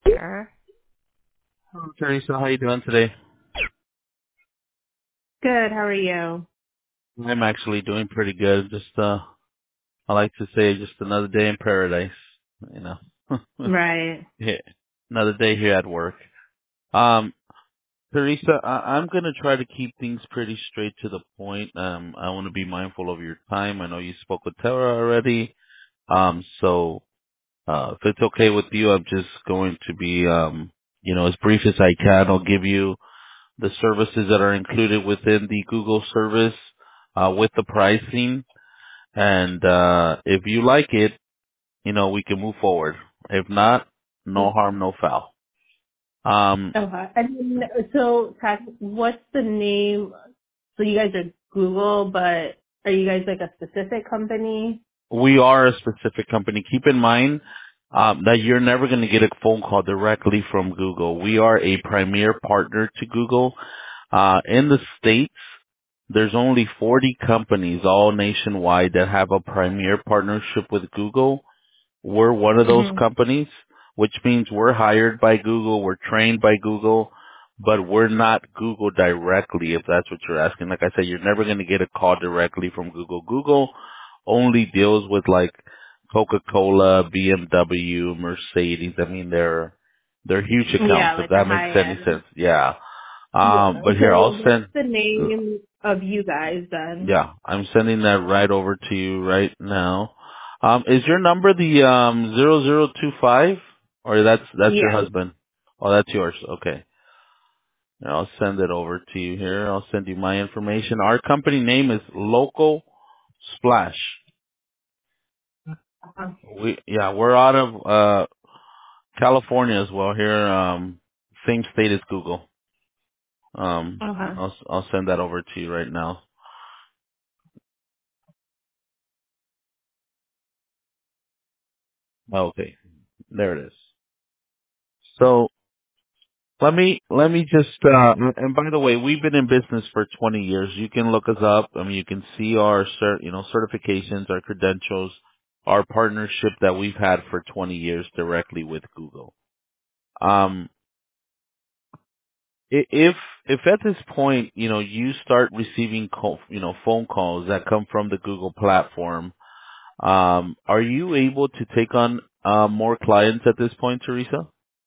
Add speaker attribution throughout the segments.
Speaker 1: Sure.
Speaker 2: Hello, Teresa. How you doing today?
Speaker 1: Good. How are you?
Speaker 2: I'm actually doing pretty good. Just I like to say just another day in paradise. You know,
Speaker 1: Right.
Speaker 2: yeah, another day here at work. Um, Teresa, I'm gonna try to keep things pretty straight to the point. I want to be mindful of your time. I know you spoke with Tara already. So if it's okay with you, I'm just going to be as brief as I can. I'll give you the services that are included within the Google service with the pricing. And if you like it, we can move forward. If not, no harm, no foul. Um,
Speaker 1: Okay. And then, so, Pat, what's the name? So you guys are Google, but are you guys like a specific company?
Speaker 2: we are a specific company. Keep in mind that you're never going to get a phone call directly from Google. We are a premier partner to Google. In the States, there's only 40 companies all nationwide that have a premier partnership with Google. We're one of those
Speaker 1: Hmm.
Speaker 2: companies, which means we're hired by Google, we're trained by Google, but we're not Google directly, if that's what you're asking. Like I said, you're never going to get a call directly from Google. Google only deals with like Coca-Cola, BMW, Mercedes. I mean, they're huge
Speaker 1: Yeah,
Speaker 2: accounts, if
Speaker 1: like the
Speaker 2: that makes
Speaker 1: high
Speaker 2: any
Speaker 1: end.
Speaker 2: sense. Yeah.
Speaker 1: Yeah.
Speaker 2: But here,
Speaker 1: So
Speaker 2: I'll
Speaker 1: what's
Speaker 2: send,
Speaker 1: the name of you guys then?
Speaker 2: yeah, I'm sending that right over to you right now. Is your number the 0025 or that's your
Speaker 1: Yeah.
Speaker 2: husband? Oh, that's yours. Okay. Now I'll send it over to you here. I'll send you my information. Our company name is Local Splash. We're out of California as well here. Same state as Google.
Speaker 1: Okay.
Speaker 2: I'll send that over to you right now. Okay. There it is. So let me just and by the way, we've been in business for 20 years. You can look us up. I mean, you can see our certifications, our credentials, our partnership that we've had for 20 years directly with Google. Um if at this point, you start receiving phone calls that come from the Google platform, are you able to take on more clients at this point, Teresa?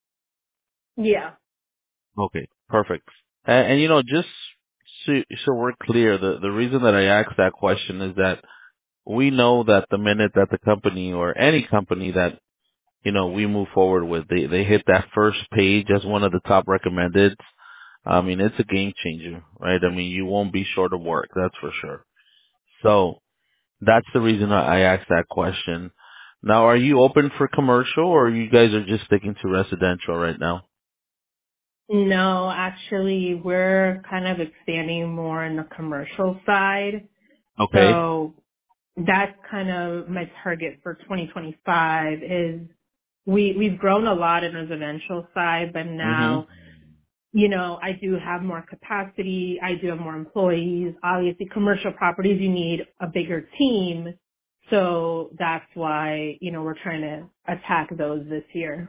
Speaker 1: Yeah.
Speaker 2: Okay, perfect. And just so we're clear, the reason that I asked that question is that we know that the minute that the company or any company that we move forward with, they hit that first page as one of the top recommended. I mean, it's a game changer, right? I mean, you won't be short of work, that's for sure. So that's the reason I asked that question. Now, are you open for commercial, or you guys are just sticking to residential right now?
Speaker 1: No, actually, we're kind of expanding more in the commercial side.
Speaker 2: Okay.
Speaker 1: So that's kind of my target for 2025 is we've grown a lot in residential side, but
Speaker 2: Mhm.
Speaker 1: now, I do have more capacity. I do have more employees. Obviously, commercial properties, you need a bigger team. So that's why, we're trying to attack those this year.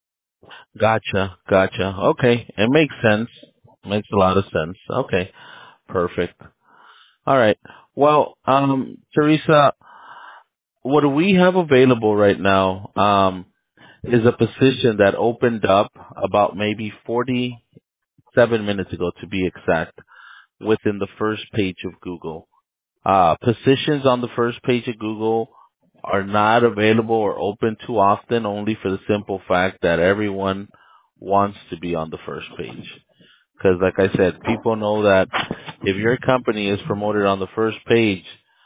Speaker 2: Gotcha. Okay, it makes sense. Makes a lot of sense. Okay, perfect. All right. Well, Teresa, what we have available right now is a position that opened up about maybe 47 minutes ago, to be exact, within the first page of Google. Positions on the first page of Google are not available or open too often, only for the simple fact that everyone wants to be on the first page. Because like I said, people know that if your company is promoted on the first page,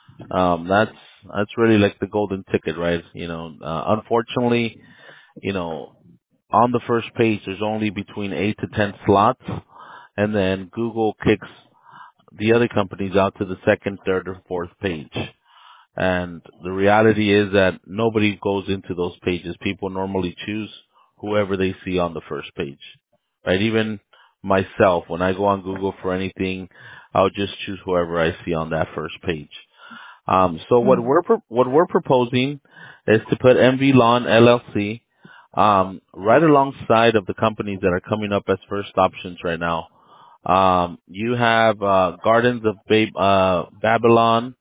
Speaker 2: that's really like the golden ticket, right? Unfortunately, you know, on the first page, there's only between 8 to 10 slots, and then Google kicks the other companies out to the second, third, or fourth page. And the reality is that nobody goes into those pages. People normally choose whoever they see on the first page, right? Even myself, when I go on Google for anything, I'll just choose whoever I see on that first page. So what
Speaker 1: Mm.
Speaker 2: we're proposing is to put MV Lawn LLC. right alongside of the companies that are coming up as first options right now. You have Gardens of Babylon,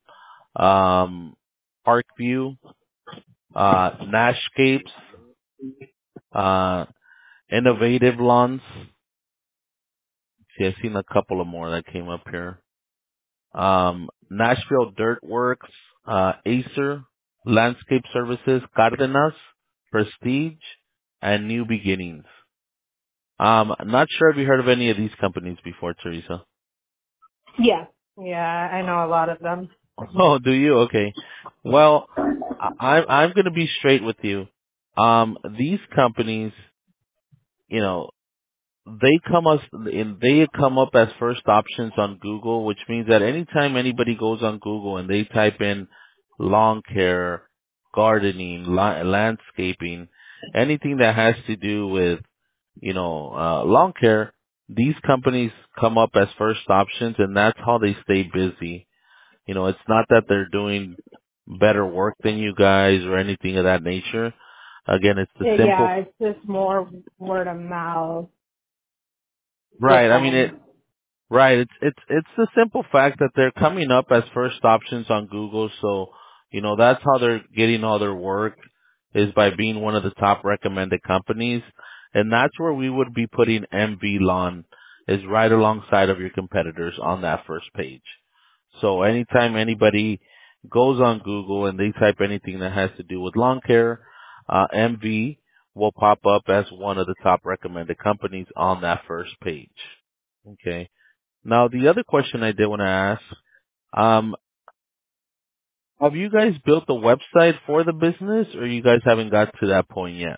Speaker 2: Parkview, Nashcapes, uh, Innovative Lawns. See, I've seen a couple of more that came up here. Nashville Dirt Works, Acer, Landscape Services, Cardenas, Prestige, and New Beginnings. Not sure if you heard of any of these companies before, Teresa.
Speaker 1: Yeah. Yeah, I know a lot of them.
Speaker 2: Oh, do you? Okay. Well, I'm going to be straight with you. These companies, you know, they come up as first options on Google, which means that anytime anybody goes on Google and they type in lawn care, gardening, landscaping, anything that has to do with, lawn care, these companies come up as first options, and that's how they stay busy. It's not that they're doing better work than you guys or anything of that nature. Again, it's the simple.
Speaker 1: Yeah, it's just more word of mouth with
Speaker 2: Right. I mean,
Speaker 1: them.
Speaker 2: right. It's the simple fact that they're coming up as first options on Google. So, that's how they're getting all their work, is by being one of the top recommended companies. And that's where we would be putting MV Lawn, is right alongside of your competitors on that first page. So anytime anybody goes on Google and they type anything that has to do with lawn care, MV will pop up as one of the top recommended companies on that first page. Okay. Now, the other question I did want to ask, um, have you guys built a website for the business, or you guys haven't got to that point yet?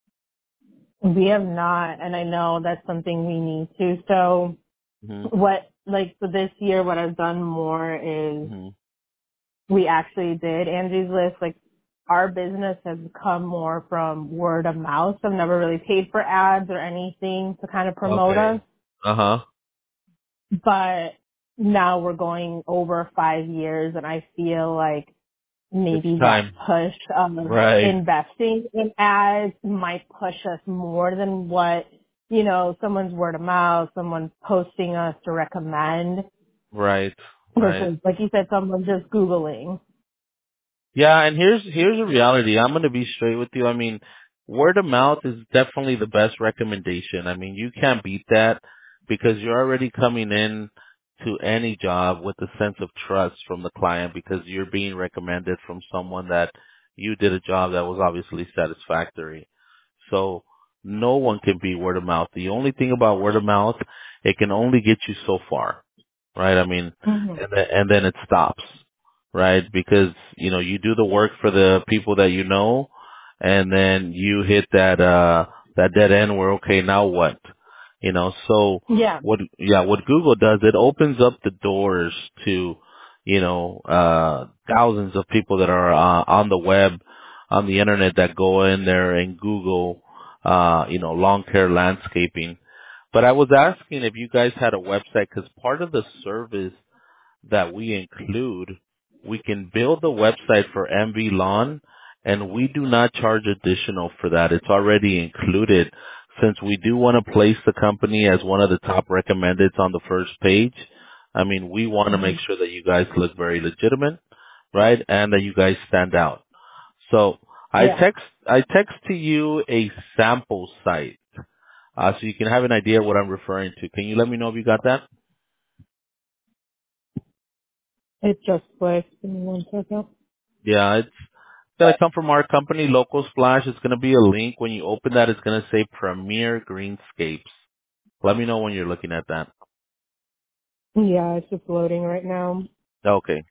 Speaker 1: We have not, and I know that's something we need to. So
Speaker 2: Hmm.
Speaker 1: for this year, what I've done more is
Speaker 2: Hmm.
Speaker 1: we actually did Angie's List. Like, our business has come more from word of mouth. I've never really paid for ads or anything to kind of promote us.
Speaker 2: Okay. Uh-huh.
Speaker 1: But now we're going over 5 years, and I feel like
Speaker 2: It's
Speaker 1: maybe that
Speaker 2: time.
Speaker 1: push of
Speaker 2: Right.
Speaker 1: investing in ads might push us more than what, someone's word of mouth, someone posting us to recommend
Speaker 2: Right. Right.
Speaker 1: versus, like you said, someone just Googling.
Speaker 2: Yeah, and here's a reality. I'm gonna be straight with you. I mean, word of mouth is definitely the best recommendation. I mean, you can't beat that, because you're already coming in to any job with a sense of trust from the client, because you're being recommended from someone that you did a job that was obviously satisfactory. So no one can beat word of mouth. The only thing about word of mouth, it can only get you so far, right? I mean,
Speaker 1: Hmm.
Speaker 2: and then it stops, right? Because, you do the work for the people that you know, and then you hit that dead end where, okay, now what? So
Speaker 1: Yeah.
Speaker 2: what Google does, it opens up the doors to, thousands of people that are on the web, on the internet, that go in there and Google, lawn care landscaping. But I was asking if you guys had a website, because part of the service that we include, we can build the website for MV Lawn, and we do not charge additional for that. It's already included. Since we do want to place the company as one of the top recommended on the first page, I mean, we want to
Speaker 1: Hmm.
Speaker 2: make sure that you guys look very legitimate, right? And that you guys stand out. So
Speaker 1: Yeah.
Speaker 2: I text to you a sample site, so you can have an idea what I'm referring to. Can you let me know if you got that?
Speaker 1: It just clicked. Give me 1 second.
Speaker 2: Yeah, it's gonna come from our company, Local Splash. It's gonna be a link. When you open that, it's gonna say Premier Greenscapes. Let me know when you're looking at that.
Speaker 1: Yeah, it's just loading right now.
Speaker 2: Okay.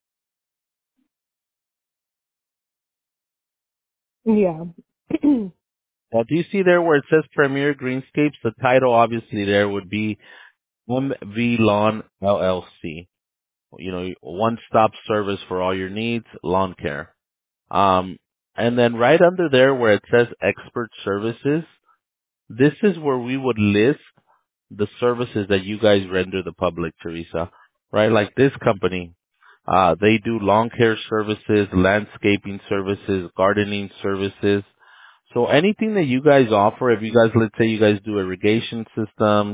Speaker 1: Yeah.
Speaker 2: Now, do you see there where it says Premier Greenscapes? The title, obviously, there would be MV Lawn LLC. One-stop service for all your needs, lawn care. Um, and then right under there where it says Expert Services, this is where we would list the services that you guys render the public, Teresa, right? Like this company, they do lawn care services, landscaping services, gardening services. So anything that you guys offer, if you guys, let's say you guys do irrigation systems,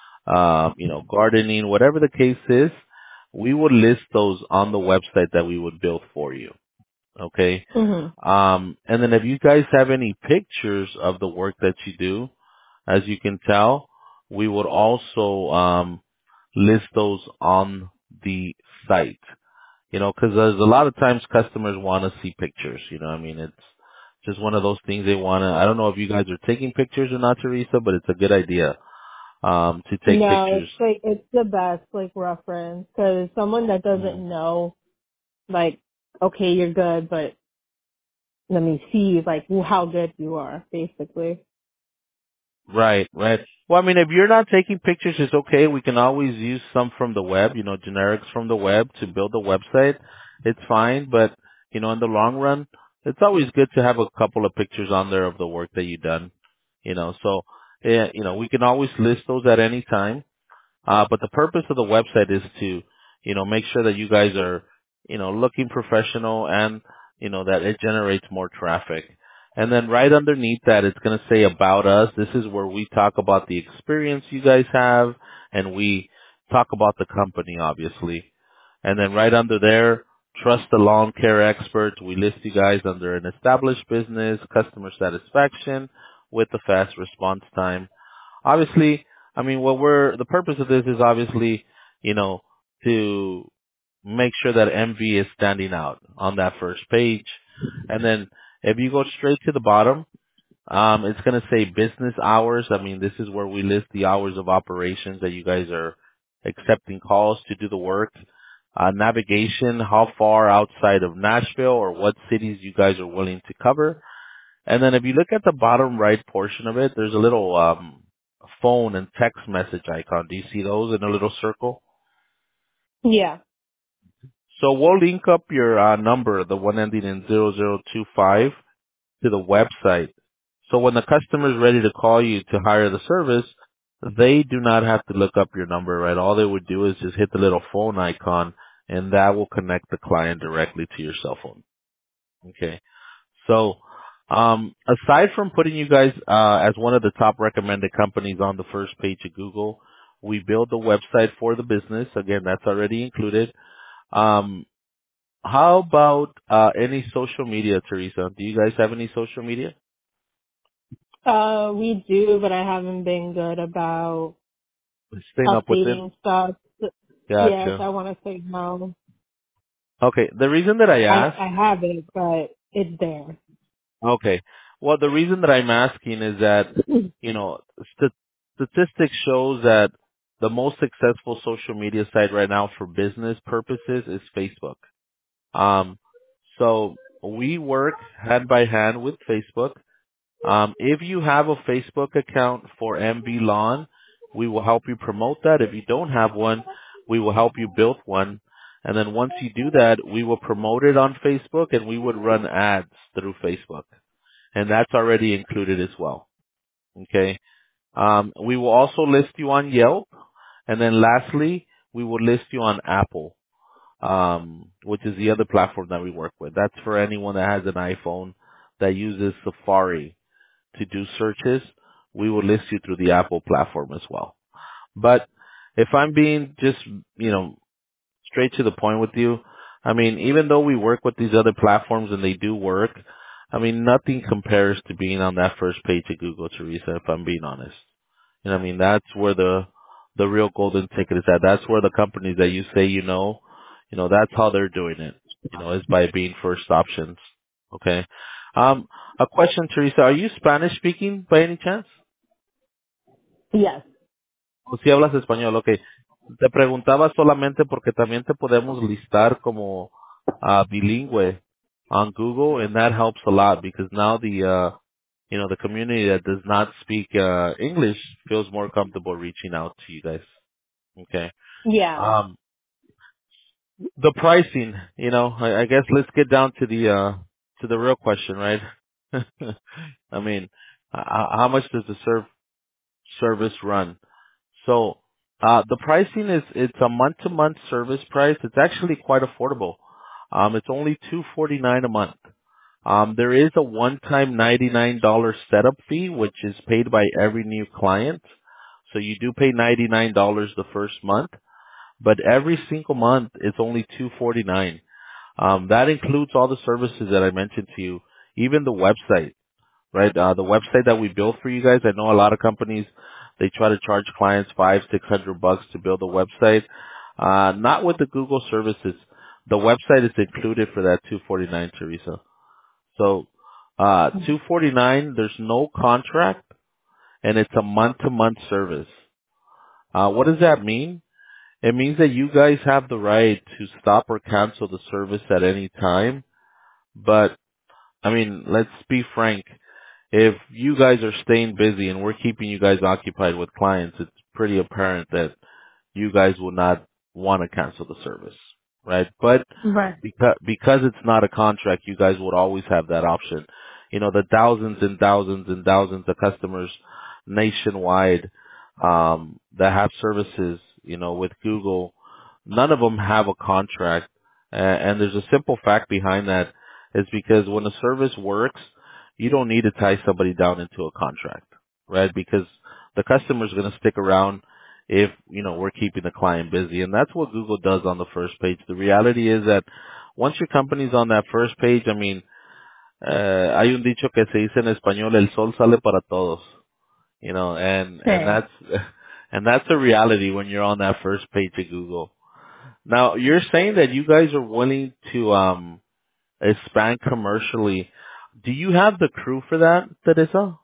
Speaker 2: gardening, whatever the case is, we would list those on the website that we would build for you. Okay.
Speaker 1: Mhm.
Speaker 2: And then if you guys have any pictures of the work that you do, as you can tell, we would also list those on the site. Because there's a lot of times customers want to see pictures. I mean, it's just one of those things they want to. I don't know if you guys are taking pictures or not, Teresa, but it's a good idea to take
Speaker 1: No,
Speaker 2: pictures.
Speaker 1: it's like it's the best like reference because someone that doesn't
Speaker 2: Mhm.
Speaker 1: know, like, okay, you're good, but let me see like how good you are, basically.
Speaker 2: Right, right. Well, I mean, if you're not taking pictures, it's okay. We can always use some from the web, generics from the web to build a website. It's fine, but, in the long run, it's always good to have a couple of pictures on there of the work that you've done, so, yeah, we can always list those at any time. But the purpose of the website is to, make sure that you guys are, looking professional and, that it generates more traffic. And then right underneath that, it's going to say about us. This is where we talk about the experience you guys have and we talk about the company, obviously. And then right under there, trust the lawn care experts. We list you guys under an established business, customer satisfaction with a fast response time. Obviously, I mean, the purpose of this is obviously, to make sure that MV is standing out on that first page. And then if you go straight to the bottom, it's going to say business hours. I mean, this is where we list the hours of operations that you guys are accepting calls to do the work. Navigation, how far outside of Nashville or what cities you guys are willing to cover. And then if you look at the bottom right portion of it, there's a little phone and text message icon. Do you see those in a little circle?
Speaker 1: Yeah.
Speaker 2: So we'll link up your number, the one ending in 0025, to the website. So when the customer is ready to call you to hire the service, they do not have to look up your number, right? All they would do is just hit the little phone icon, and that will connect the client directly to your cell phone. Okay. So, aside from putting you guys as one of the top recommended companies on the first page of Google, we build the website for the business. Again, that's already included. Um, how about any social media, Teresa? Do you guys have any social media?
Speaker 1: We do, but I haven't been good about
Speaker 2: Staying up with it.
Speaker 1: updating stuff. Yes,
Speaker 2: Gotcha.
Speaker 1: I want to say no.
Speaker 2: Okay. The reason that I ask.
Speaker 1: I have it, but it's there.
Speaker 2: Okay. Well, the reason that I'm asking is that, you know, statistics shows that the most successful social media site right now for business purposes is Facebook. Um, so we work hand by hand with Facebook. If you have a Facebook account for MB Lawn, we will help you promote that. If you don't have one, we will help you build one. And then once you do that, we will promote it on Facebook and we would run ads through Facebook, and that's already included as well. Okay. We will also list you on Yelp, and then lastly, we will list you on Apple, which is the other platform that we work with. That's for anyone that has an iPhone that uses Safari to do searches. We will list you through the Apple platform as well. But if I'm being just, straight to the point with you. I mean, even though we work with these other platforms and they do work, I mean, nothing compares to being on that first page of Google, Teresa, if I'm being honest. I mean, that's where the real golden ticket is at. That's where the companies that you say that's how they're doing it, is by being first options. Okay. Um, a question, Teresa, are you Spanish speaking by any chance?
Speaker 1: Yes.
Speaker 2: O si hablas español, ok. Te preguntaba solamente porque también te podemos listar como bilingüe on Google, and that helps a lot because now the community that does not speak English feels more comfortable reaching out to you guys. Okay.
Speaker 1: Yeah.
Speaker 2: The pricing, I guess let's get down to the real question, right? I mean, how much does the service run? So the pricing it's a month to month service price. It's actually quite affordable. It's only $249 a month. There is a one-time $99 setup fee, which is paid by every new client. So you do pay $99 the first month, but every single month it's only $249. That includes all the services that I mentioned to you, even the website, right? The website that we built for you guys. I know a lot of companies, they try to charge clients $500-600 to build a website. Not with the Google services. The website is included for that 249, Teresa. So, 249, there's no contract and it's a month-to-month service. What does that mean? It means that you guys have the right to stop or cancel the service at any time. But, I mean, let's be frank. If you guys are staying busy and we're keeping you guys occupied with clients, it's pretty apparent that you guys will not want to cancel the service, right? But
Speaker 1: Right.
Speaker 2: because it's not a contract, you guys would always have that option. You know, the thousands and thousands and thousands of customers nationwide that have services, you know, with Google, none of them have a contract. And there's a simple fact behind that is because when a service works, you don't need to tie somebody down into a contract, right? Because the customer's going to stick around if, you know, we're keeping the client busy. And that's what Google does on the first page. The reality is that once your company's on that first page, I mean, hay un dicho que se dice en español, el sol sale para todos, you know, and
Speaker 1: Okay.
Speaker 2: that's, and that's a reality when you're on that first page of Google. Now, you're saying that you guys are willing to, expand commercially. Do you have the crew for that, Teresa?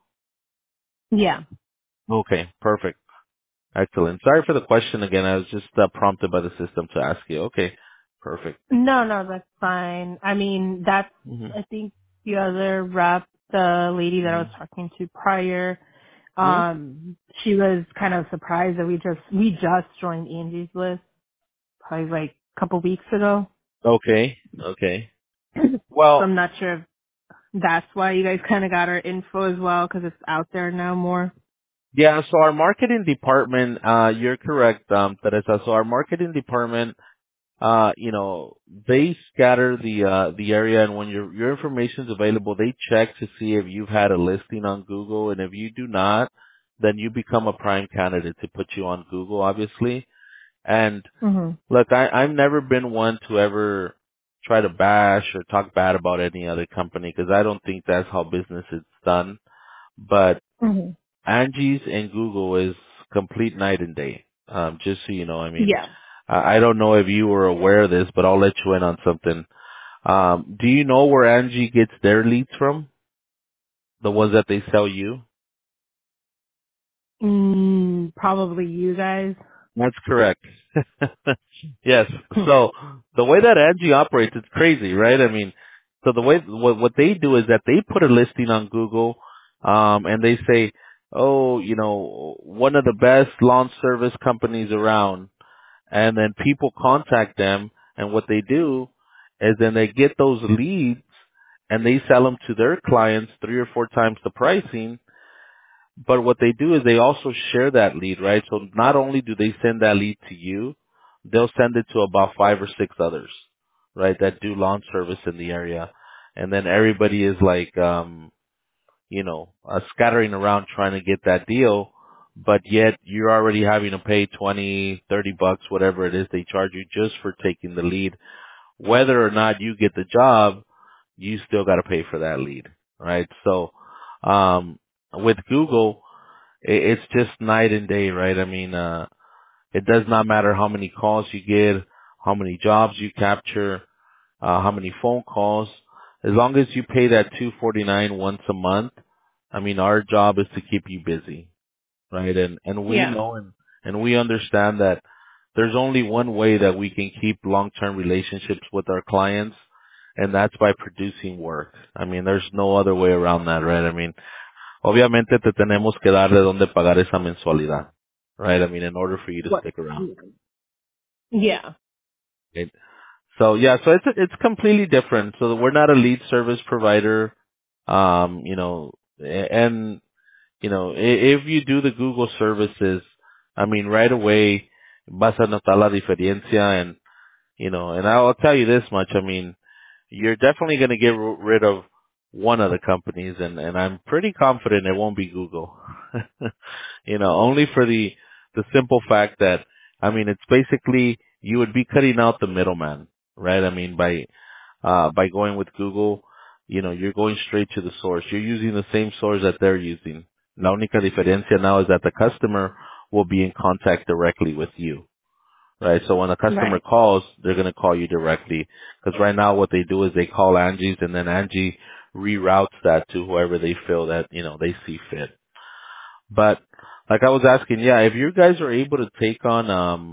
Speaker 1: Yeah.
Speaker 2: Okay, perfect. Excellent. Sorry for the question again. I was just prompted by the system to ask you. Okay, perfect.
Speaker 1: No, that's fine. I mean, that's,
Speaker 2: hmm
Speaker 1: I think the other rep, the lady that I was talking to prior,
Speaker 2: hmm
Speaker 1: she was kind of surprised that we just joined Angie's List probably like a couple weeks ago.
Speaker 2: Okay, okay.
Speaker 1: So
Speaker 2: Well,
Speaker 1: I'm not sure if that's why you guys kind of got our info as well, because it's out there now more.
Speaker 2: yeah, so our marketing department, you're correct, Teresa. So our marketing department, you know, they scatter the area, and when your information is available, they check to see if you've had a listing on Google, and if you do not, then you become a prime candidate to put you on Google, obviously. And
Speaker 1: Hmm.
Speaker 2: look, I've never been one to ever try to bash or talk bad about any other company because I don't think that's how business is done. But
Speaker 1: Hmm.
Speaker 2: Angie's and Google is complete night and day. Just so you know, I mean,
Speaker 1: Yeah.
Speaker 2: I don't know if you were aware of this, but I'll let you in on something. Do you know where Angie gets their leads from? The ones that they sell you?
Speaker 1: Probably you guys.
Speaker 2: That's correct. Yes. So the way that Angie operates, it's crazy, right? I mean, so the way what they do is that they put a listing on Google, and they say, oh, you know, one of the best lawn service companies around, and then people contact them, and what they do is then they get those leads and they sell them to their clients 3 or 4 times the pricing. But what they do is they also share that lead, right? So not only do they send that lead to you, they'll send it to about 5 or 6 others, right, that do lawn service in the area. And then everybody is like, you know, scattering around trying to get that deal, but yet you're already having to pay 20, 30 bucks, whatever it is they charge you just for taking the lead. Whether or not you get the job, you still got to pay for that lead, right? So, with Google, it's just night and day, right? I mean, it does not matter how many calls you get, how many jobs you capture, how many phone calls. As long as you pay that 249 once a month, I mean, our job is to keep you busy, right? And we
Speaker 1: Yeah.
Speaker 2: know and we understand that there's only one way that we can keep long-term relationships with our clients, and that's by producing work. I mean, there's no other way around that, right? I mean, obviamente te tenemos que dar de dónde pagar esa mensualidad, right? I mean, in order for you to
Speaker 1: What?
Speaker 2: stick around.
Speaker 1: Yeah.
Speaker 2: Okay? So yeah, so it's completely different. So we're not a lead service provider, you know, and you know, if you do the Google services, I mean, right away vas a notar la diferencia, and you know, and I'll tell you this much, I mean, you're definitely going to get rid of one of the companies, and I'm pretty confident it won't be Google. Only for the simple fact that, I mean, it's basically you would be cutting out the middleman, right? I mean, by going with Google, you're going straight to the source. You're using the same source that they're using. La única diferencia now is that the customer will be in contact directly with you, right? So when a customer
Speaker 1: Right.
Speaker 2: calls, they're going to call you directly. Because right now what they do is they call Angie's, and then Angie reroutes that to whoever they feel that, they see fit. But like I was asking, yeah, if you guys are able to take on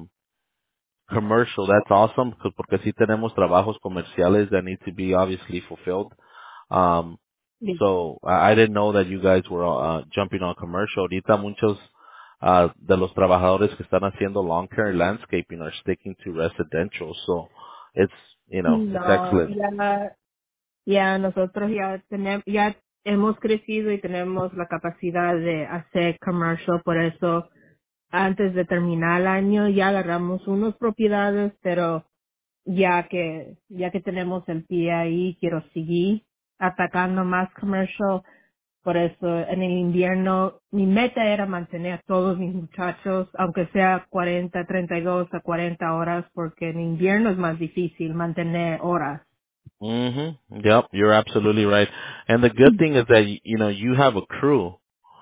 Speaker 2: commercial, that's awesome, porque sí tenemos trabajos comerciales that need to be obviously fulfilled. Um,
Speaker 1: Yeah.
Speaker 2: so I didn't know that you guys were jumping on commercial. Ahorita muchos de los trabajadores que están haciendo long-term landscaping are sticking to residential. So it's, it's
Speaker 1: No,
Speaker 2: excellent.
Speaker 1: ya nosotros ya hemos crecido y tenemos la capacidad de hacer commercial, por eso antes de terminar el año ya agarramos unas propiedades, pero ya que tenemos el pie ahí, quiero seguir atacando más commercial. Por eso en el invierno mi meta era mantener a todos mis muchachos, aunque sea 32 a 40 horas, porque en invierno es más difícil mantener horas.
Speaker 2: Yep, you're absolutely right. And the good thing is that, you have a crew.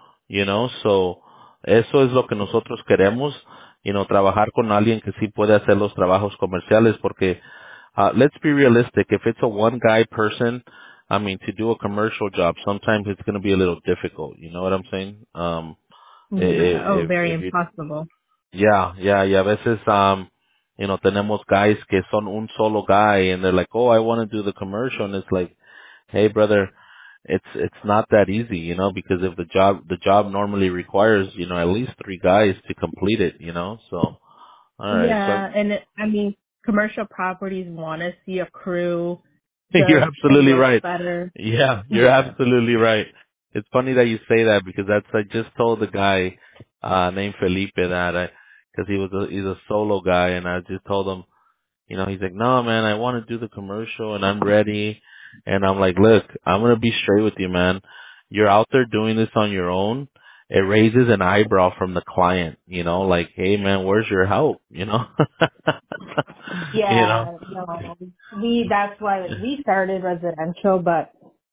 Speaker 2: So eso es lo que nosotros queremos, trabajar con alguien que sí puede hacer los trabajos comerciales, porque let's be realistic, if it's a one guy person, I mean, to do a commercial job, sometimes it's going to be a little difficult, you know what I'm saying?
Speaker 1: Yeah. Oh, very
Speaker 2: If you,
Speaker 1: impossible.
Speaker 2: yeah, y a veces, tenemos guys que son un solo guy, and they're like, oh, I want to do the commercial, and it's like, hey brother, it's not that easy, because if the job normally requires, at least three guys to complete it, so all right. So
Speaker 1: Yeah, and I mean, commercial properties want to see a crew.
Speaker 2: you're
Speaker 1: Just it
Speaker 2: absolutely
Speaker 1: looks
Speaker 2: right.
Speaker 1: better.
Speaker 2: Yeah, you're
Speaker 1: Yeah.
Speaker 2: absolutely right. It's funny that you say that, because I just told the guy named Felipe that because he's a solo guy, and I just told him, he's like, no, man, I want to do the commercial and I'm ready. And I'm like, look, I'm going to be straight with you, man. You're out there doing this on your own. It raises an eyebrow from the client, like, hey, man, where's your help? You know?
Speaker 1: Yeah, no. That's why we started residential, but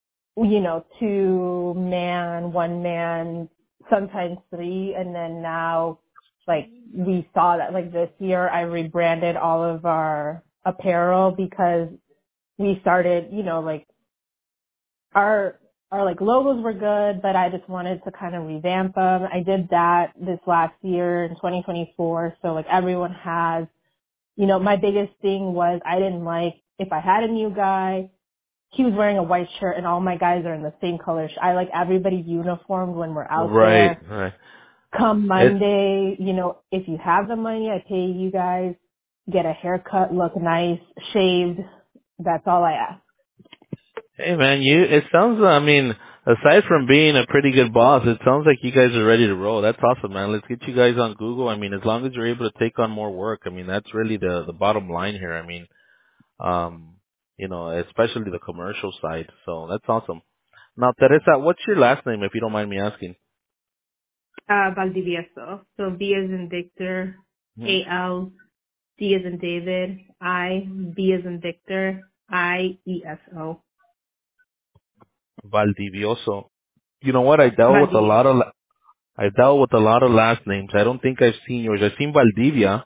Speaker 1: two man, one man, sometimes three, and then now, like, we saw that, like, this year I rebranded all of our apparel because we started, like, our like logos were good, but I just wanted to kind of revamp them. I did that this last year in 2024. So like everyone has, my biggest thing was I didn't like if I had a new guy, he was wearing a white shirt and all my guys are in the same color. I like everybody uniformed when we're out
Speaker 2: Right,
Speaker 1: there.
Speaker 2: right.
Speaker 1: Come
Speaker 2: It,
Speaker 1: Monday, if you have the money, I pay you guys, get a haircut, look nice, shaved. That's all I ask.
Speaker 2: hey, man, it sounds, I mean, aside from being a pretty good boss, it sounds like you guys are ready to roll. That's awesome, man. Let's get you guys on Google. I mean, as long as you're able to take on more work, I mean, that's really the bottom line here. I mean, especially the commercial side. So that's awesome. Now, Teresa, what's your last name, if you don't mind me asking?
Speaker 1: Valdivieso. So V as in Victor,
Speaker 2: Hmm.
Speaker 1: A-L, D as in David, I, B as in Victor, I-E-S-O.
Speaker 2: Valdivioso. You know what?
Speaker 1: Valdivieso.
Speaker 2: I dealt with a lot of last names. I don't think I've seen yours. I've seen Valdivia.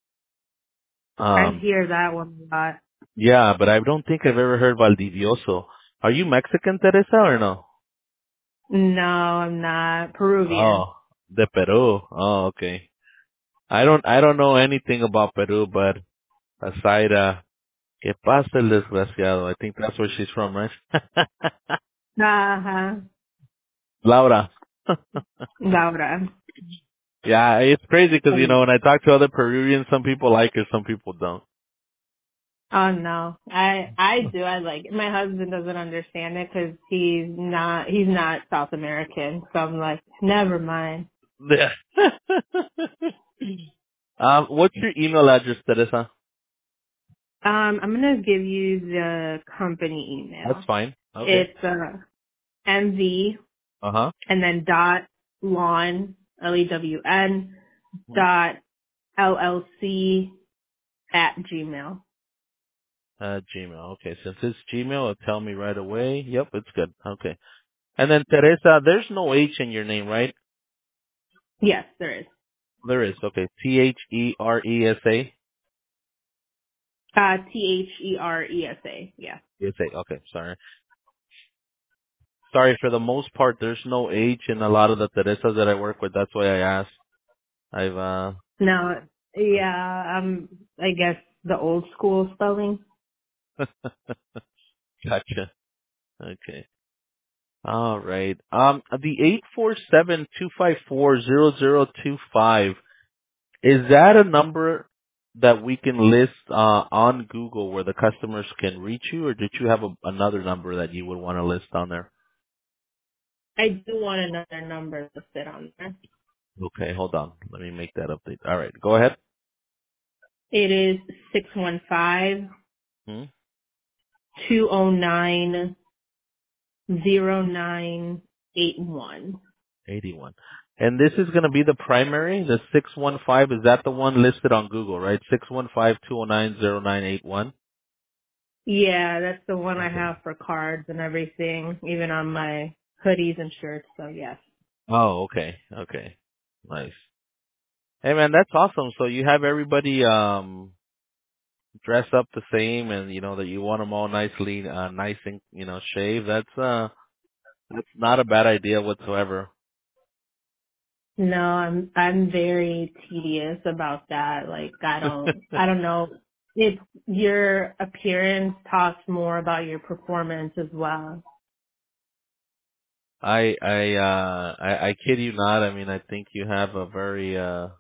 Speaker 1: I
Speaker 2: Um,
Speaker 1: hear that one a lot.
Speaker 2: yeah, but I don't think I've ever heard Valdivioso. Are you Mexican, Teresa, or no?
Speaker 1: No, I'm not. Peruvian.
Speaker 2: Oh, de Peru. Oh, okay. I don't know anything about Peru, but aside, que pasa el desgraciado. I think that's where she's from, right?
Speaker 1: Uh-huh.
Speaker 2: Laura.
Speaker 1: Laura.
Speaker 2: Yeah, it's crazy because, when I talk to other Peruvians, some people like her, some people don't.
Speaker 1: Oh no, I do. I like it. My husband doesn't understand it because he's not South American. So I'm like, never mind.
Speaker 2: Yeah. What's your email address, Teresa?
Speaker 1: I'm gonna give you the company
Speaker 2: That's
Speaker 1: email.
Speaker 2: fine. Okay.
Speaker 1: It's MV
Speaker 2: Uh-huh.
Speaker 1: and then dot lawn LEWN
Speaker 2: Mhm.
Speaker 1: dot LLC at Gmail.
Speaker 2: Gmail. Okay. Since it's Gmail, it'll tell me right away. Yep, it's good. Okay. And then Teresa, there's no H in your name, right?
Speaker 1: Yes, there is.
Speaker 2: There is. Okay. Theresa.
Speaker 1: THERESA. Yeah.
Speaker 2: USA. Okay. Sorry. Sorry. For the most part, there's no H in a lot of the Teresas that I work with. That's why I asked. I've
Speaker 1: No, yeah, I guess the old school spelling.
Speaker 2: gotcha. Okay. All right. The 847-254-0025, is that a number that we can list on Google where the customers can reach you, or did you have another number that you would want to list on there?
Speaker 1: I do want another number listed on there.
Speaker 2: Okay, hold on. Let me make that update. All right, go ahead.
Speaker 1: It is 615
Speaker 2: Hmm?
Speaker 1: 209 0981.
Speaker 2: 81. And this is going to be the primary, the 615. Is that the one listed on Google, right? 615-209-0981?
Speaker 1: Yeah, that's the one I
Speaker 2: Okay.
Speaker 1: have for cards and everything, even on my hoodies and shirts, so yes.
Speaker 2: Oh, okay. Okay. Nice. Hey man, that's awesome. So you have everybody dress up the same, and you know that you want them all nicely nice and shaved. That's not a bad idea whatsoever.
Speaker 1: No, I'm very tedious about that. Like I don't know if your appearance talks more about your performance as well.
Speaker 2: I kid you not. I mean, I think you have a very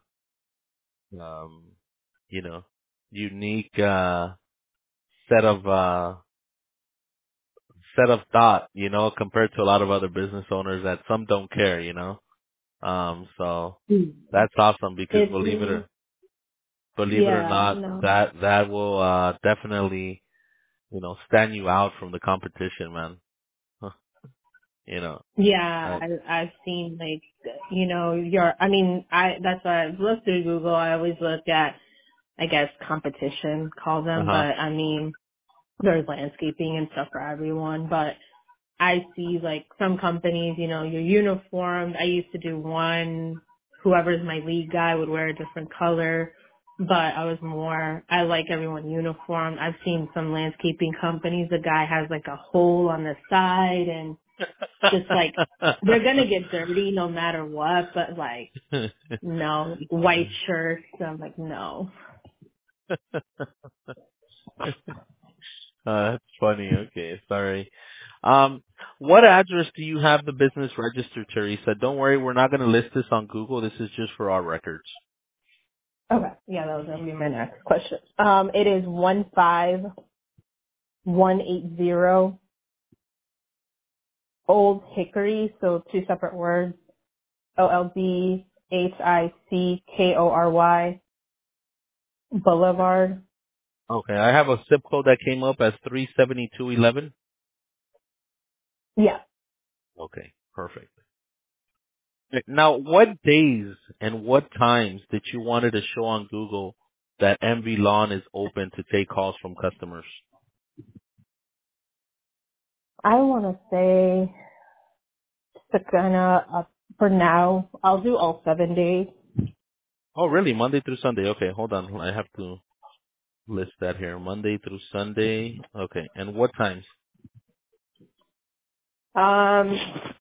Speaker 2: um you know unique set of uh set of thought, compared to a lot of other business owners that some don't care. So
Speaker 1: Hmm.
Speaker 2: that's awesome because
Speaker 1: It's me.
Speaker 2: believe it or
Speaker 1: Yeah,
Speaker 2: not,
Speaker 1: no.
Speaker 2: that will definitely, stand you out from the competition, man. you know.
Speaker 1: Yeah,
Speaker 2: Uh,
Speaker 1: I've seen like I mean that's why I've looked through Google. I always look at I guess competition, call them,
Speaker 2: uh-huh.
Speaker 1: but I mean there's landscaping and stuff for everyone, but I see like some companies, you're uniformed. I used to do one, whoever's my lead guy would wear a different color, but I like everyone uniformed. I've seen some landscaping companies, the guy has like a hole on the side and just like, they're gonna get dirty no matter what, but like, no, white shirts. I'm like, no.
Speaker 2: That's funny. Okay, sorry. What address do you have the business registered, Teresa? Don't worry, we're not going to list this on Google. This is just for our records.
Speaker 1: Okay. Yeah, that was gonna be my next question. It is 15180 Old Hickory, so two separate words. OLDHICKORY Boulevard.
Speaker 2: Okay, I have a zip code that came up as 37211.
Speaker 1: Yeah.
Speaker 2: Okay, perfect. Now, what days and what times did you wanted to show on Google that MV Lawn is open to take calls from customers?
Speaker 1: I want to say to kind of, for now, I'll do all 7 days.
Speaker 2: Oh, really? Monday through Sunday. Okay, hold on. I have to list that here. Monday through Sunday. Okay, and what times?
Speaker 1: Um,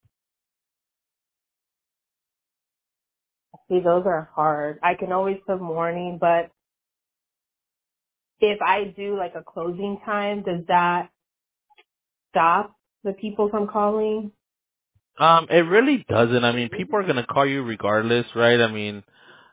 Speaker 1: see, those are hard. I can always put morning, but if I do like a closing time, does that stop the people from calling?
Speaker 2: It really doesn't. I mean, people are gonna call you regardless, right? I mean,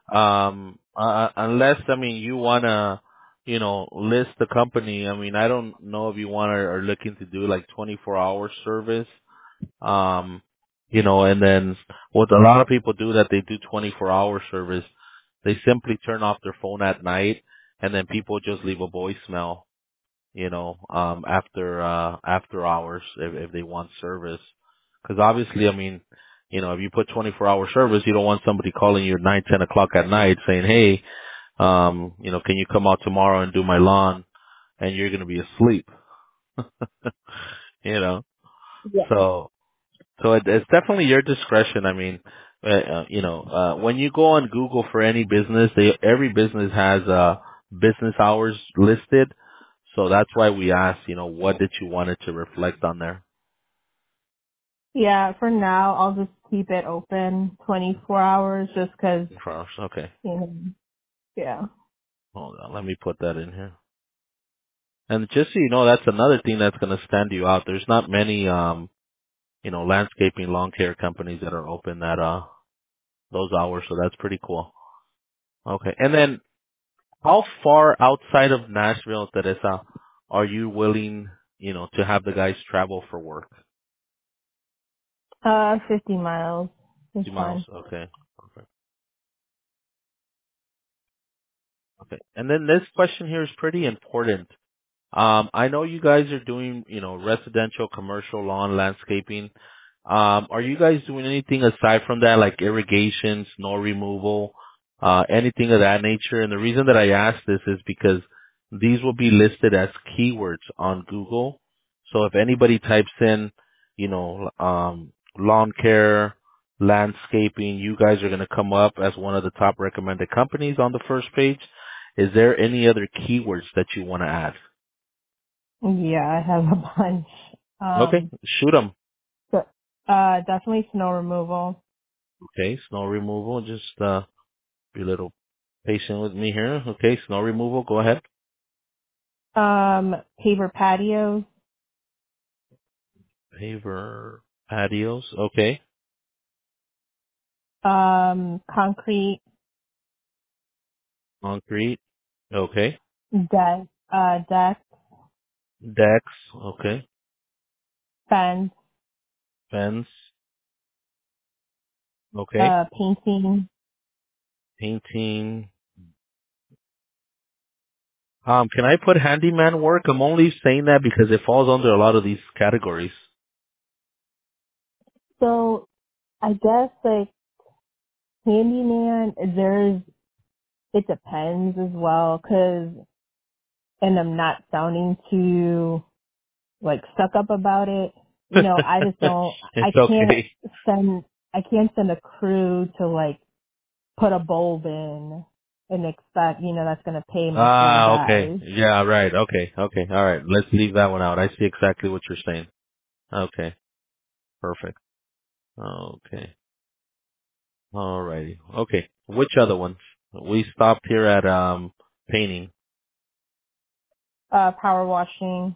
Speaker 2: unless you wanna, list the company. I mean, I don't know if you want to or looking to do like 24-hour service. Um, and then what a lot of people do that they do 24-hour service, they simply turn off their phone at night, and then people just leave a voicemail. after hours if they want service. Because obviously, I mean, if you put 24-hour service, you don't want somebody calling you at 9, 10 o'clock at night saying, hey, can you come out tomorrow and do my lawn? And you're going to be asleep, you know.
Speaker 1: Yeah.
Speaker 2: So it's definitely your discretion. I mean, when you go on Google for any business, every business has business hours listed. So that's why we asked, what did you want it to reflect on there?
Speaker 1: Yeah, for now, I'll just keep it open 24 hours just 'cause,
Speaker 2: Okay.
Speaker 1: yeah.
Speaker 2: Hold on. Let me put that in here. And just so you know, that's another thing that's going to stand you out. There's not many, landscaping lawn care companies that are open at those hours. So that's pretty cool. Okay. And then how far outside of Nashville, Teresa, are you willing, to have the guys travel for work?
Speaker 1: 50 miles is
Speaker 2: 2 miles.
Speaker 1: fine.
Speaker 2: Okay. Okay. Okay. And then this question here is pretty important. I know you guys are doing, residential, commercial lawn landscaping. Are you guys doing anything aside from that, like irrigation, snow removal, anything of that nature? And the reason that I ask this is because these will be listed as keywords on Google. So if anybody types in, lawn care, landscaping, you guys are going to come up as one of the top recommended companies on the first page. Is there any other keywords that you want to add?
Speaker 1: Yeah, I have a bunch.
Speaker 2: Okay, shoot 'em.
Speaker 1: So, definitely snow removal.
Speaker 2: Okay, snow removal. Just be a little patient with me here. Okay, snow removal. Go ahead.
Speaker 1: Paver patios.
Speaker 2: Paver patios. Okay.
Speaker 1: Concrete
Speaker 2: Concrete. Okay.
Speaker 1: deck,
Speaker 2: Decks. Okay.
Speaker 1: fence,
Speaker 2: Fence. Okay.
Speaker 1: painting.
Speaker 2: Painting. Can I put handyman work? I'm only saying that because it falls under a lot of these categories.
Speaker 1: So I guess like handyman, it depends as well, 'cause and I'm not sounding too like stuck up about it. I just don't.
Speaker 2: It's okay.
Speaker 1: I can't send a crew to like put a bulb in and expect that's gonna pay my 4
Speaker 2: Okay.
Speaker 1: guys.
Speaker 2: Yeah, right. Okay. Okay. All right. Let's leave that one out. I see exactly what you're saying. Okay. Perfect. Okay. Alrighty. Okay. Which other ones? We stopped here at painting.
Speaker 1: Power washing.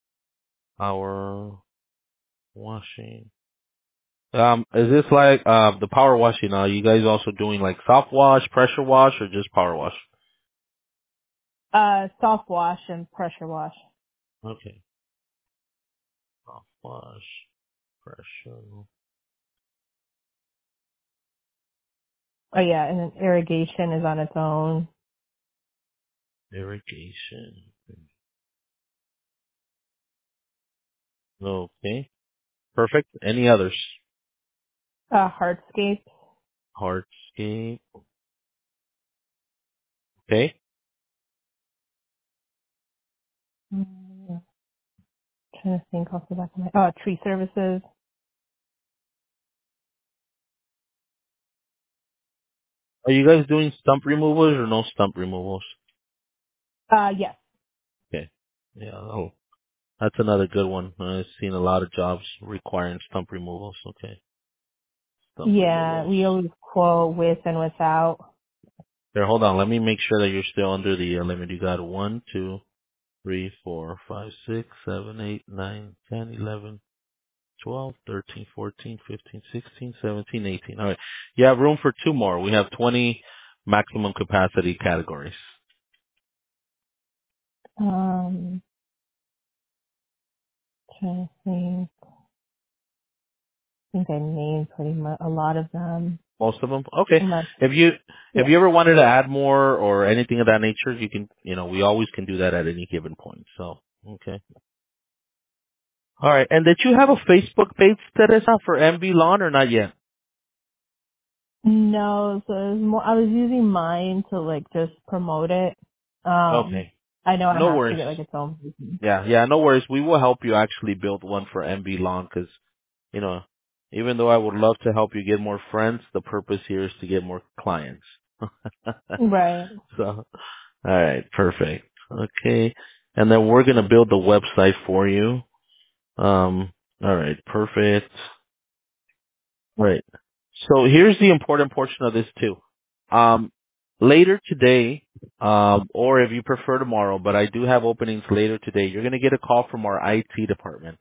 Speaker 2: Power washing. Is this like the power washing? You guys also doing like soft wash, pressure wash, or just power wash?
Speaker 1: Soft wash and pressure wash.
Speaker 2: Okay. Soft wash, pressure,
Speaker 1: Oh yeah, and then irrigation is on its own.
Speaker 2: irrigation. Okay. Perfect. Any others?
Speaker 1: Hardscape.
Speaker 2: Hardscape. Okay.
Speaker 1: Trying to think off the back of my tree services.
Speaker 2: Are you guys doing stump removals or no stump removals?
Speaker 1: Yes.
Speaker 2: Okay. Yeah. Oh, that's another good one. I've seen a lot of jobs requiring stump removals. Okay. Stump
Speaker 1: Yeah,
Speaker 2: removals.
Speaker 1: we always quote with and without.
Speaker 2: Here, hold on. Let me make sure that you're still under the limit. You got 1, 2, 3, 4, 5, 6, 7, 8, 9, 10, 11, 12, 13, 14, 15, 16, 17, 18. All right. You have room for 2 more. We have 20 maximum capacity categories.
Speaker 1: Um, Trying to think. I think I named pretty much a lot of them.
Speaker 2: Most of them? Okay.
Speaker 1: Unless,
Speaker 2: If you
Speaker 1: yeah.
Speaker 2: ever wanted to add more or anything of that nature, you can, we always can do that at any given point. So, Okay. All right. And did you have a Facebook page, Teresa, for MV Lawn or not yet?
Speaker 1: No, so it was more, I was using mine to like just promote it.
Speaker 2: Okay.
Speaker 1: I know I
Speaker 2: No
Speaker 1: have to
Speaker 2: worries.
Speaker 1: get like its own business.
Speaker 2: Yeah, no worries. We will help you actually build one for MV Lawn because, you know, even though I would love to help you get more friends, the purpose here is to get more clients.
Speaker 1: Right.
Speaker 2: So, all right, perfect. Okay. And then we're going to build the website for you. All right, perfect. Right. So here's the important portion of this too. Um, later today, or if you prefer tomorrow, but I do have openings later today, you're going to get a call from our IT department.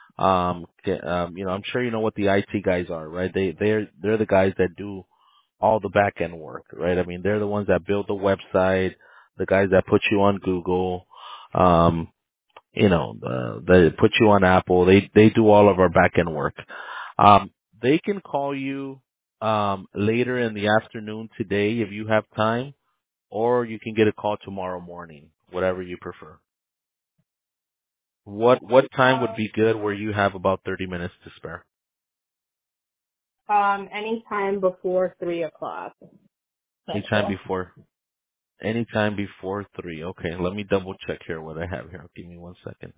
Speaker 2: I'm sure you know what the IT guys are, right? They're the guys that do all the back end work, right? I mean, they're the ones that build the website, the guys that put you on Google, they put you on Apple. They do all of our back end work. Um, they can call you later in the afternoon today if you have time, or you can get a call tomorrow morning, whatever you prefer. What time would be good where you have about 30 minutes to spare?
Speaker 1: Anytime before 3 o'clock.
Speaker 2: Anytime
Speaker 1: Central.
Speaker 2: before anytime before 3. Okay, let me double check here what I have here. Give me 1 second.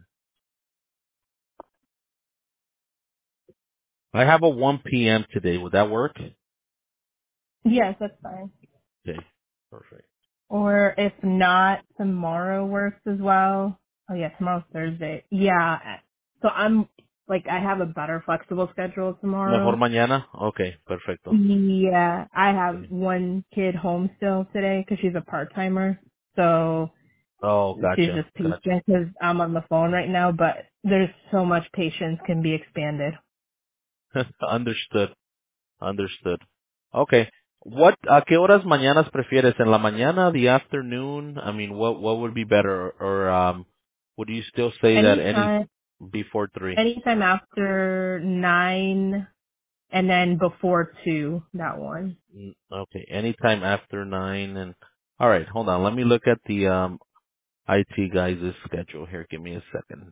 Speaker 2: I have a 1 p.m. today. Would that work?
Speaker 1: Yes, that's fine.
Speaker 2: Okay, perfect.
Speaker 1: Or if not, tomorrow works as well. Oh yeah, tomorrow's Thursday. Yeah. So I'm like I have a better flexible schedule
Speaker 2: Mejor
Speaker 1: tomorrow.
Speaker 2: mañana? Okay, perfecto.
Speaker 1: Yeah, I have
Speaker 2: Okay.
Speaker 1: one kid home still today because she's a part timer. So
Speaker 2: Oh,
Speaker 1: she's
Speaker 2: gotcha,
Speaker 1: just
Speaker 2: gotcha.
Speaker 1: patient because I'm on the phone right now. But there's so much patience can be expanded.
Speaker 2: Understood. Understood. Okay. ¿A qué horas mañanas prefieres? ¿En la mañana, the afternoon? I mean, what would be better? Or, would you still say that any
Speaker 1: Anytime,
Speaker 2: before 3?
Speaker 1: anytime after 9 and then before 2, that one.
Speaker 2: Okay. Anytime after 9 and, alright, hold on. Let me look at the, IT guys' schedule here. Give me a second.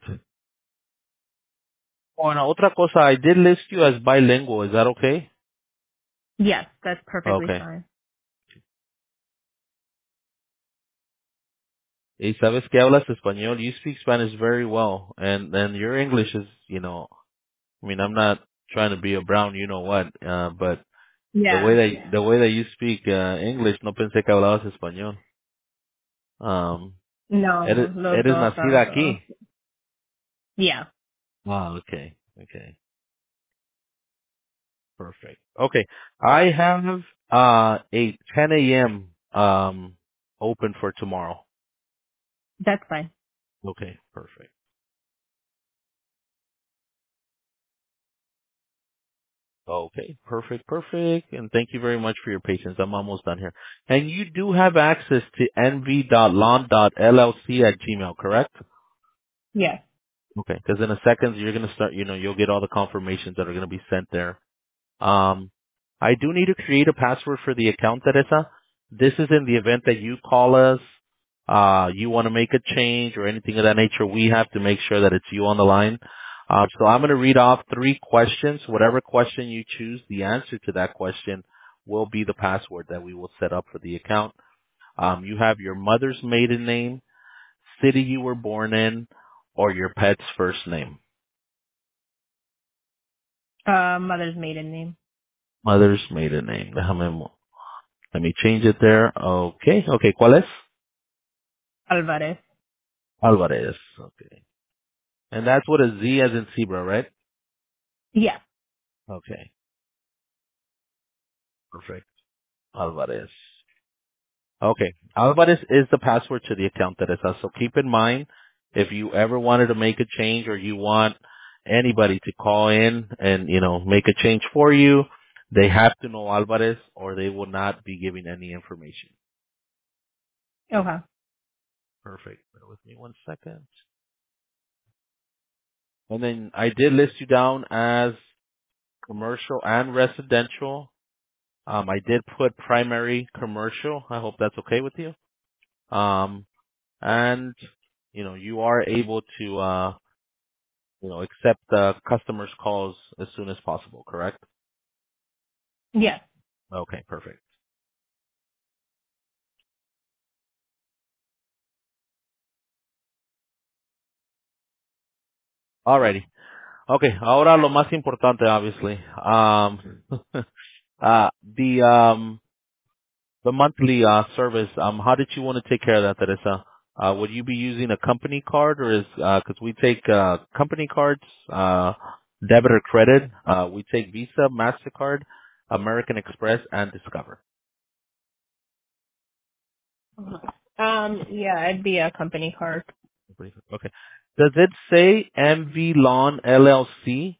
Speaker 2: Oh, and otra cosa, I did list you as bilingual. Is that okay?
Speaker 1: Yes, that's perfectly
Speaker 2: Okay.
Speaker 1: fine.
Speaker 2: Y sabes que hablas español. You speak Spanish very well. And your English is, I mean, I'm not trying to be a brown, you know what, but
Speaker 1: Yeah.
Speaker 2: the way that you speak, English, no pensé que hablabas español.
Speaker 1: No, los
Speaker 2: Eres
Speaker 1: dos
Speaker 2: nacida
Speaker 1: hablo.
Speaker 2: aquí.
Speaker 1: Yeah,
Speaker 2: Ah, okay. Okay. Perfect. Okay. I have, a 10 a.m., open for tomorrow.
Speaker 1: that's fine.
Speaker 2: Okay. Perfect. Okay, perfect, perfect. And thank you very much for your patience. I'm almost done here. And you do have access to nv.lawn.llc@gmail, correct?
Speaker 1: Yes.
Speaker 2: Okay, because in a second you're going to start, you'll get all the confirmations that are going to be sent there. Um, I do need to create a password for the account, Teresa. This is in the event that you call us, you want to make a change or anything of that nature. We have to make sure that it's you on the line. So I'm going to read off 3 questions. Whatever question you choose, the answer to that question will be the password that we will set up for the account. You have your mother's maiden name, city you were born in, or your pet's first name.
Speaker 1: Mother's maiden name.
Speaker 2: Mother's maiden name. Let me change it there. Okay. Okay. ¿Cuál es?
Speaker 1: Alvarez.
Speaker 2: Alvarez. Okay. And that's with a Z as in zebra, right?
Speaker 1: Yeah.
Speaker 2: Okay. Perfect. Alvarez. Okay. Alvarez is the password to the account that is us. So keep in mind, if you ever wanted to make a change or you want anybody to call in and, make a change for you, they have to know Alvarez or they will not be giving any information.
Speaker 1: Okay.
Speaker 2: Perfect. Bear with me 1 second. And then I did list you down as commercial and residential. I did put primary commercial. I hope that's okay with you. Um, and you are able to, accept customers' calls as soon as possible, correct?
Speaker 1: Yes.
Speaker 2: Okay, perfect. Alrighty. Okay, ahora lo más importante, obviously. Uh, the, um, the monthly, service, how did you want to take care of that, Teresa? Would you be using a company card or cause we take, company cards, debit or credit. We take Visa, MasterCard, American Express, and Discover.
Speaker 1: Yeah, it'd be a company card.
Speaker 2: Okay. Does it say MV Lawn LLC?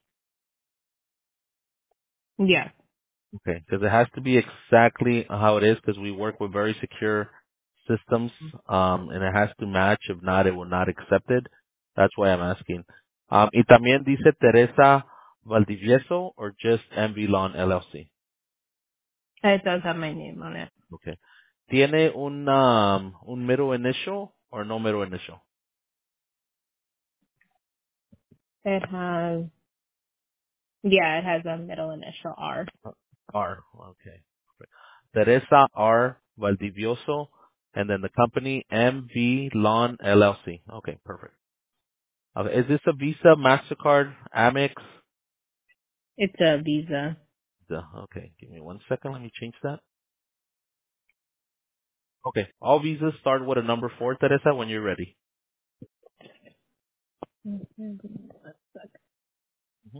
Speaker 1: Yes.
Speaker 2: Okay, because it has to be exactly how it is because we work with very secure systems, and it has to match. If not, it will not accept it. That's why I'm asking. Y también dice Teresa Valdivieso or just MV Lawn LLC?
Speaker 1: It does have my name on it.
Speaker 2: Okay. ¿Tiene un middle initial or no middle initial?
Speaker 1: It has, yeah, it has a middle initial R.
Speaker 2: R. Okay. Teresa R. Valdivioso, and then the company MV Lawn LLC. Okay, perfect. Okay, is this a Visa, MasterCard, Amex?
Speaker 1: It's a Visa.
Speaker 2: Okay, give me 1 second. Let me change that. Okay, all visas start with a number 4, Teresa, when you're ready. hmm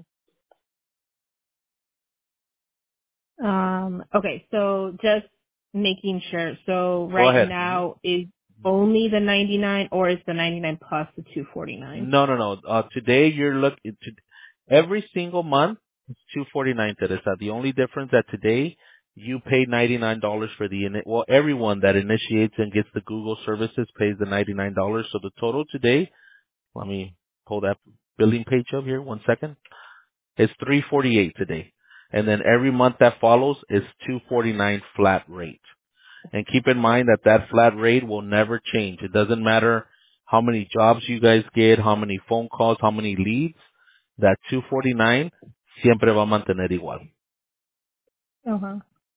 Speaker 1: Okay, so just making sure. So
Speaker 2: Go
Speaker 1: right
Speaker 2: ahead.
Speaker 1: now is only the 99 or is the 99 plus the 249?
Speaker 2: No, no, no. Today you're looking to every single month it's 249, Teresa. The only difference that today you pay $99 for everyone that initiates and gets the Google services pays the $99. So the total today, let me pull that billing page up here 1 second. It's 348 today. And then every month that follows is 249 flat rate. And keep in mind that that flat rate will never change. It doesn't matter how many jobs you guys get, how many phone calls, how many leads. That 249 siempre va a mantener igual.
Speaker 1: Uh-huh.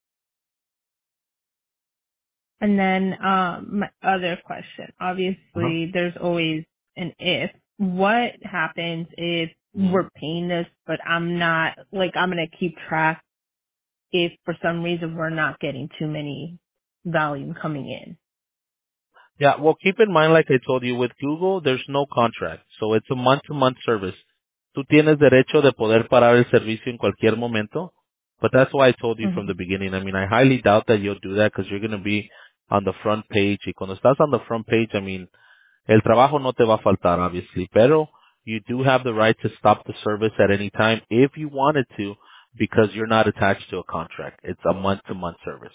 Speaker 1: And then my other question,
Speaker 2: Uh-huh.
Speaker 1: obviously there's always an if. What happens if
Speaker 2: Mhm.
Speaker 1: we're paying this, but I'm not, like I'm going to keep track if for some reason we're not getting too many volume coming in?
Speaker 2: Yeah, well, keep in mind, like I told you, with Google, there's no contract. So it's a month-to-month service. Tú tienes derecho de poder parar el servicio en cualquier momento. But that's why I told you from
Speaker 1: hmm
Speaker 2: the beginning. I mean, I highly doubt that you'll do that because you're going to be on the front page. Y cuando estás on the front page, I mean, el trabajo no te va a faltar, obviously. Pero you do have the right to stop the service at any time if you wanted to because you're not attached to a contract. It's a month-to-month service.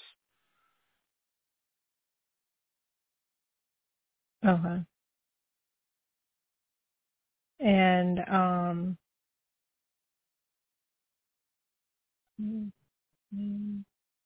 Speaker 1: Okay. And mm,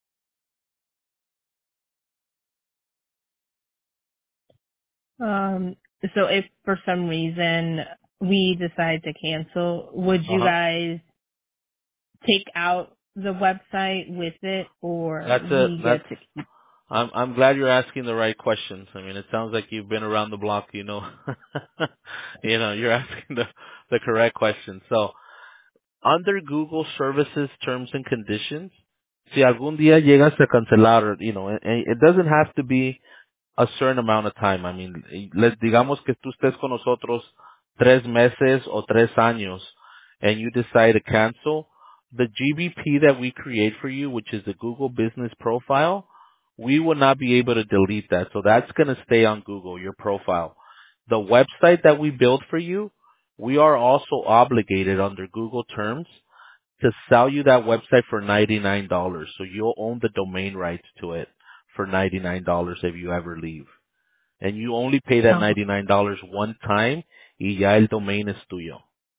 Speaker 1: um so if for some reason we decide to cancel, would you
Speaker 2: Uh-huh.
Speaker 1: guys take out the website with it or we
Speaker 2: That's
Speaker 1: get to keep?
Speaker 2: I'm glad you're asking the right questions. I mean, it sounds like you've been around the block, you're asking the correct questions. So, under Google Services Terms and Conditions, si algún día llegas a cancelar, and it doesn't have to be a certain amount of time. I mean, les digamos que tú estés con nosotros 3 meses o 3 años and you decide to cancel, the GBP that we create for you, which is the Google Business Profile, we will not be able to delete that. So that's going to stay on Google, your profile. The website that we build for you, we are also obligated under Google terms to sell you that website for $99. So you'll own the domain rights to it for $99 if you ever leave. And you only pay that
Speaker 1: Oh,
Speaker 2: $99 one time y ya el domain es tuyo.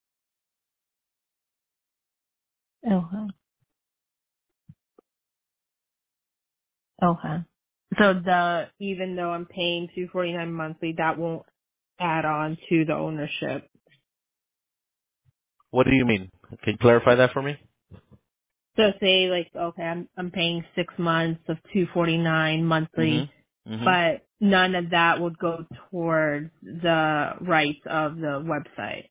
Speaker 1: okay. Okay. So even though I'm paying $249 monthly, that won't add on to the ownership.
Speaker 2: What do you mean? Can you clarify that for me?
Speaker 1: So say like, okay, I'm paying 6 months of $249 monthly,
Speaker 2: Mm-hmm. Mm-hmm.
Speaker 1: but none of that would go towards the rights of the website.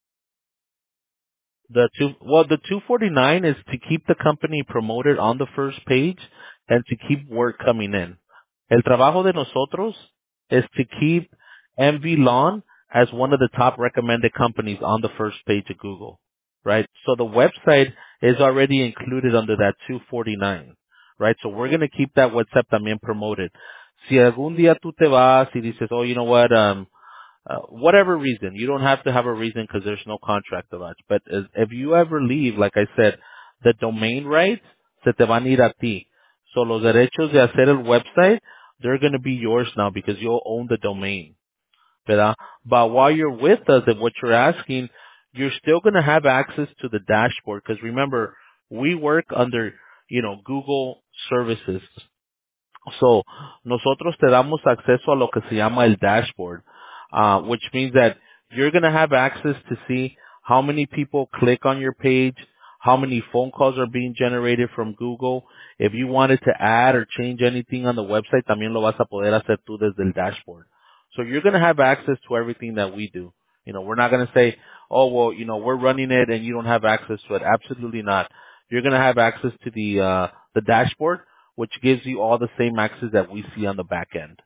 Speaker 2: The 249 is to keep the company promoted on the first page and to keep work coming in. El trabajo de nosotros is to keep MV Lawn as one of the top recommended companies on the first page of Google, right? So the website is already included under that 249, right? So we're going to keep that website también promoted. Si algún día tú te vas y dices, oh, you know what, whatever reason. You don't have to have a reason because there's no contract of us. But if you ever leave, like I said, the domain rights se te van a ir a ti. So los derechos de hacer el website, they're going to be yours now because you'll own the domain. ¿Verdad? But while you're with us and what you're asking, you're still going to have access to the dashboard because remember, we work under, Google services. So, nosotros te damos acceso a lo que se llama el dashboard, which means that you're going to have access to see how many people click on your page, how many phone calls are being generated from Google. If you wanted to add or change anything on the website, también lo vas a poder hacer tú desde el dashboard. So you're going to have access to everything that we do. We're not going to say, oh, well, we're running it and you don't have access to it. Absolutely not. You're going to have access to the dashboard, which gives you all the same access that we see on the back end.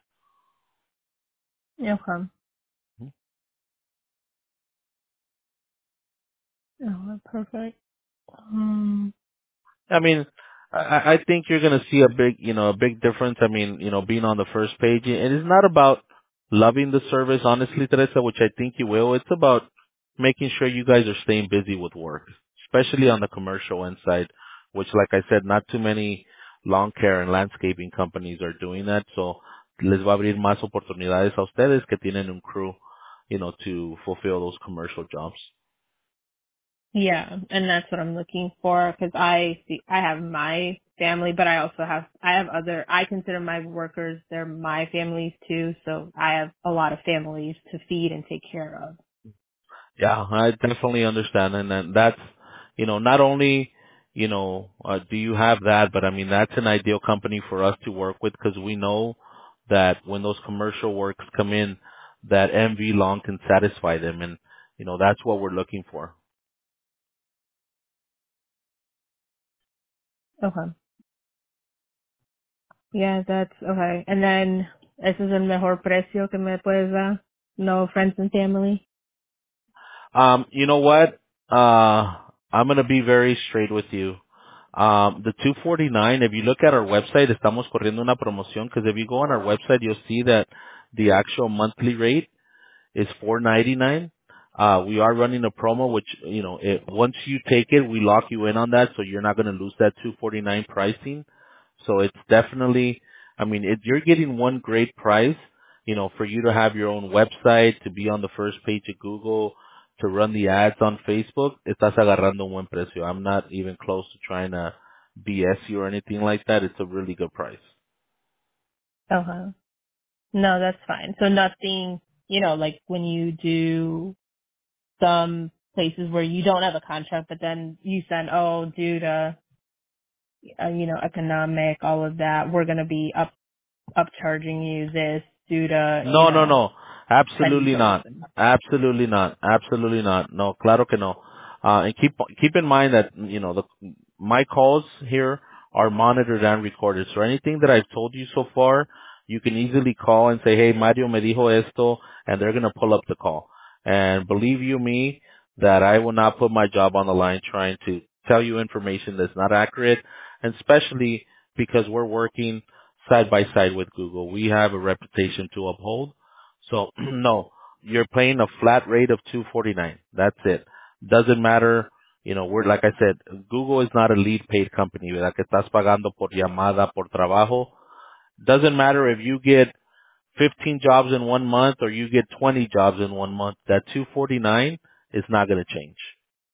Speaker 1: Okay. Oh, perfect.
Speaker 2: I mean, I think you're going to see a big difference. I mean, being on the first page. And it's not about loving the service, honestly, Teresa, which I think you will. It's about making sure you guys are staying busy with work, especially on the commercial end side, which, like I said, not too many lawn care and landscaping companies are doing that. So les va a abrir más oportunidades a ustedes que tienen un crew, to fulfill those commercial jobs.
Speaker 1: Yeah, and that's what I'm looking for because I have my family, but I consider my workers, they're my families too, so I have a lot of families to feed and take care of.
Speaker 2: Yeah, I definitely understand. And then that's, not only, do you have that, but I mean, that's an ideal company for us to work with because we know that when those commercial works come in, that MV Long can satisfy them. And, that's what we're looking for.
Speaker 1: Okay. Yeah, that's okay. And then, ese es el mejor precio que me puedes dar? No friends and family?
Speaker 2: You know what? I'm going to be very straight with you. The 249, if you look at our website, estamos corriendo una promoción because if you go on our website, you'll see that the actual monthly rate is $499. We are running a promo, which, once you take it, we lock you in on that, so you're not going to lose that 249 pricing. So it's definitely, I mean, you're getting one great price, for you to have your own website, to be on the first page of Google, to run the ads on Facebook. Estás agarrando un buen precio. I'm not even close to trying to BS you or anything like that. It's a really good price.
Speaker 1: Okay. No, that's fine. So nothing, like when you do some places where you don't have a contract, but then you send, oh, due to, economic, all of that, we're going to be upcharging you this due to,
Speaker 2: No, no, no. Absolutely
Speaker 1: creditors.
Speaker 2: not. Absolutely not. Absolutely not. No, claro que no. And keep in mind that, my calls here are monitored and recorded. So anything that I've told you so far, you can easily call and say, hey, Mario me dijo esto, and they're going to pull up the call. And believe you me, that I will not put my job on the line trying to tell you information that's not accurate, and especially because we're working side by side with Google. We have a reputation to uphold. So no, you're paying a flat rate of 249. That's it. Doesn't matter, we're like I said, Google is not a lead paid company, ¿verdad? Que estás pagando por llamada, por trabajo. Doesn't matter if you get 15 jobs in 1 month or you get 20 jobs in 1 month. That 249 is not going to change.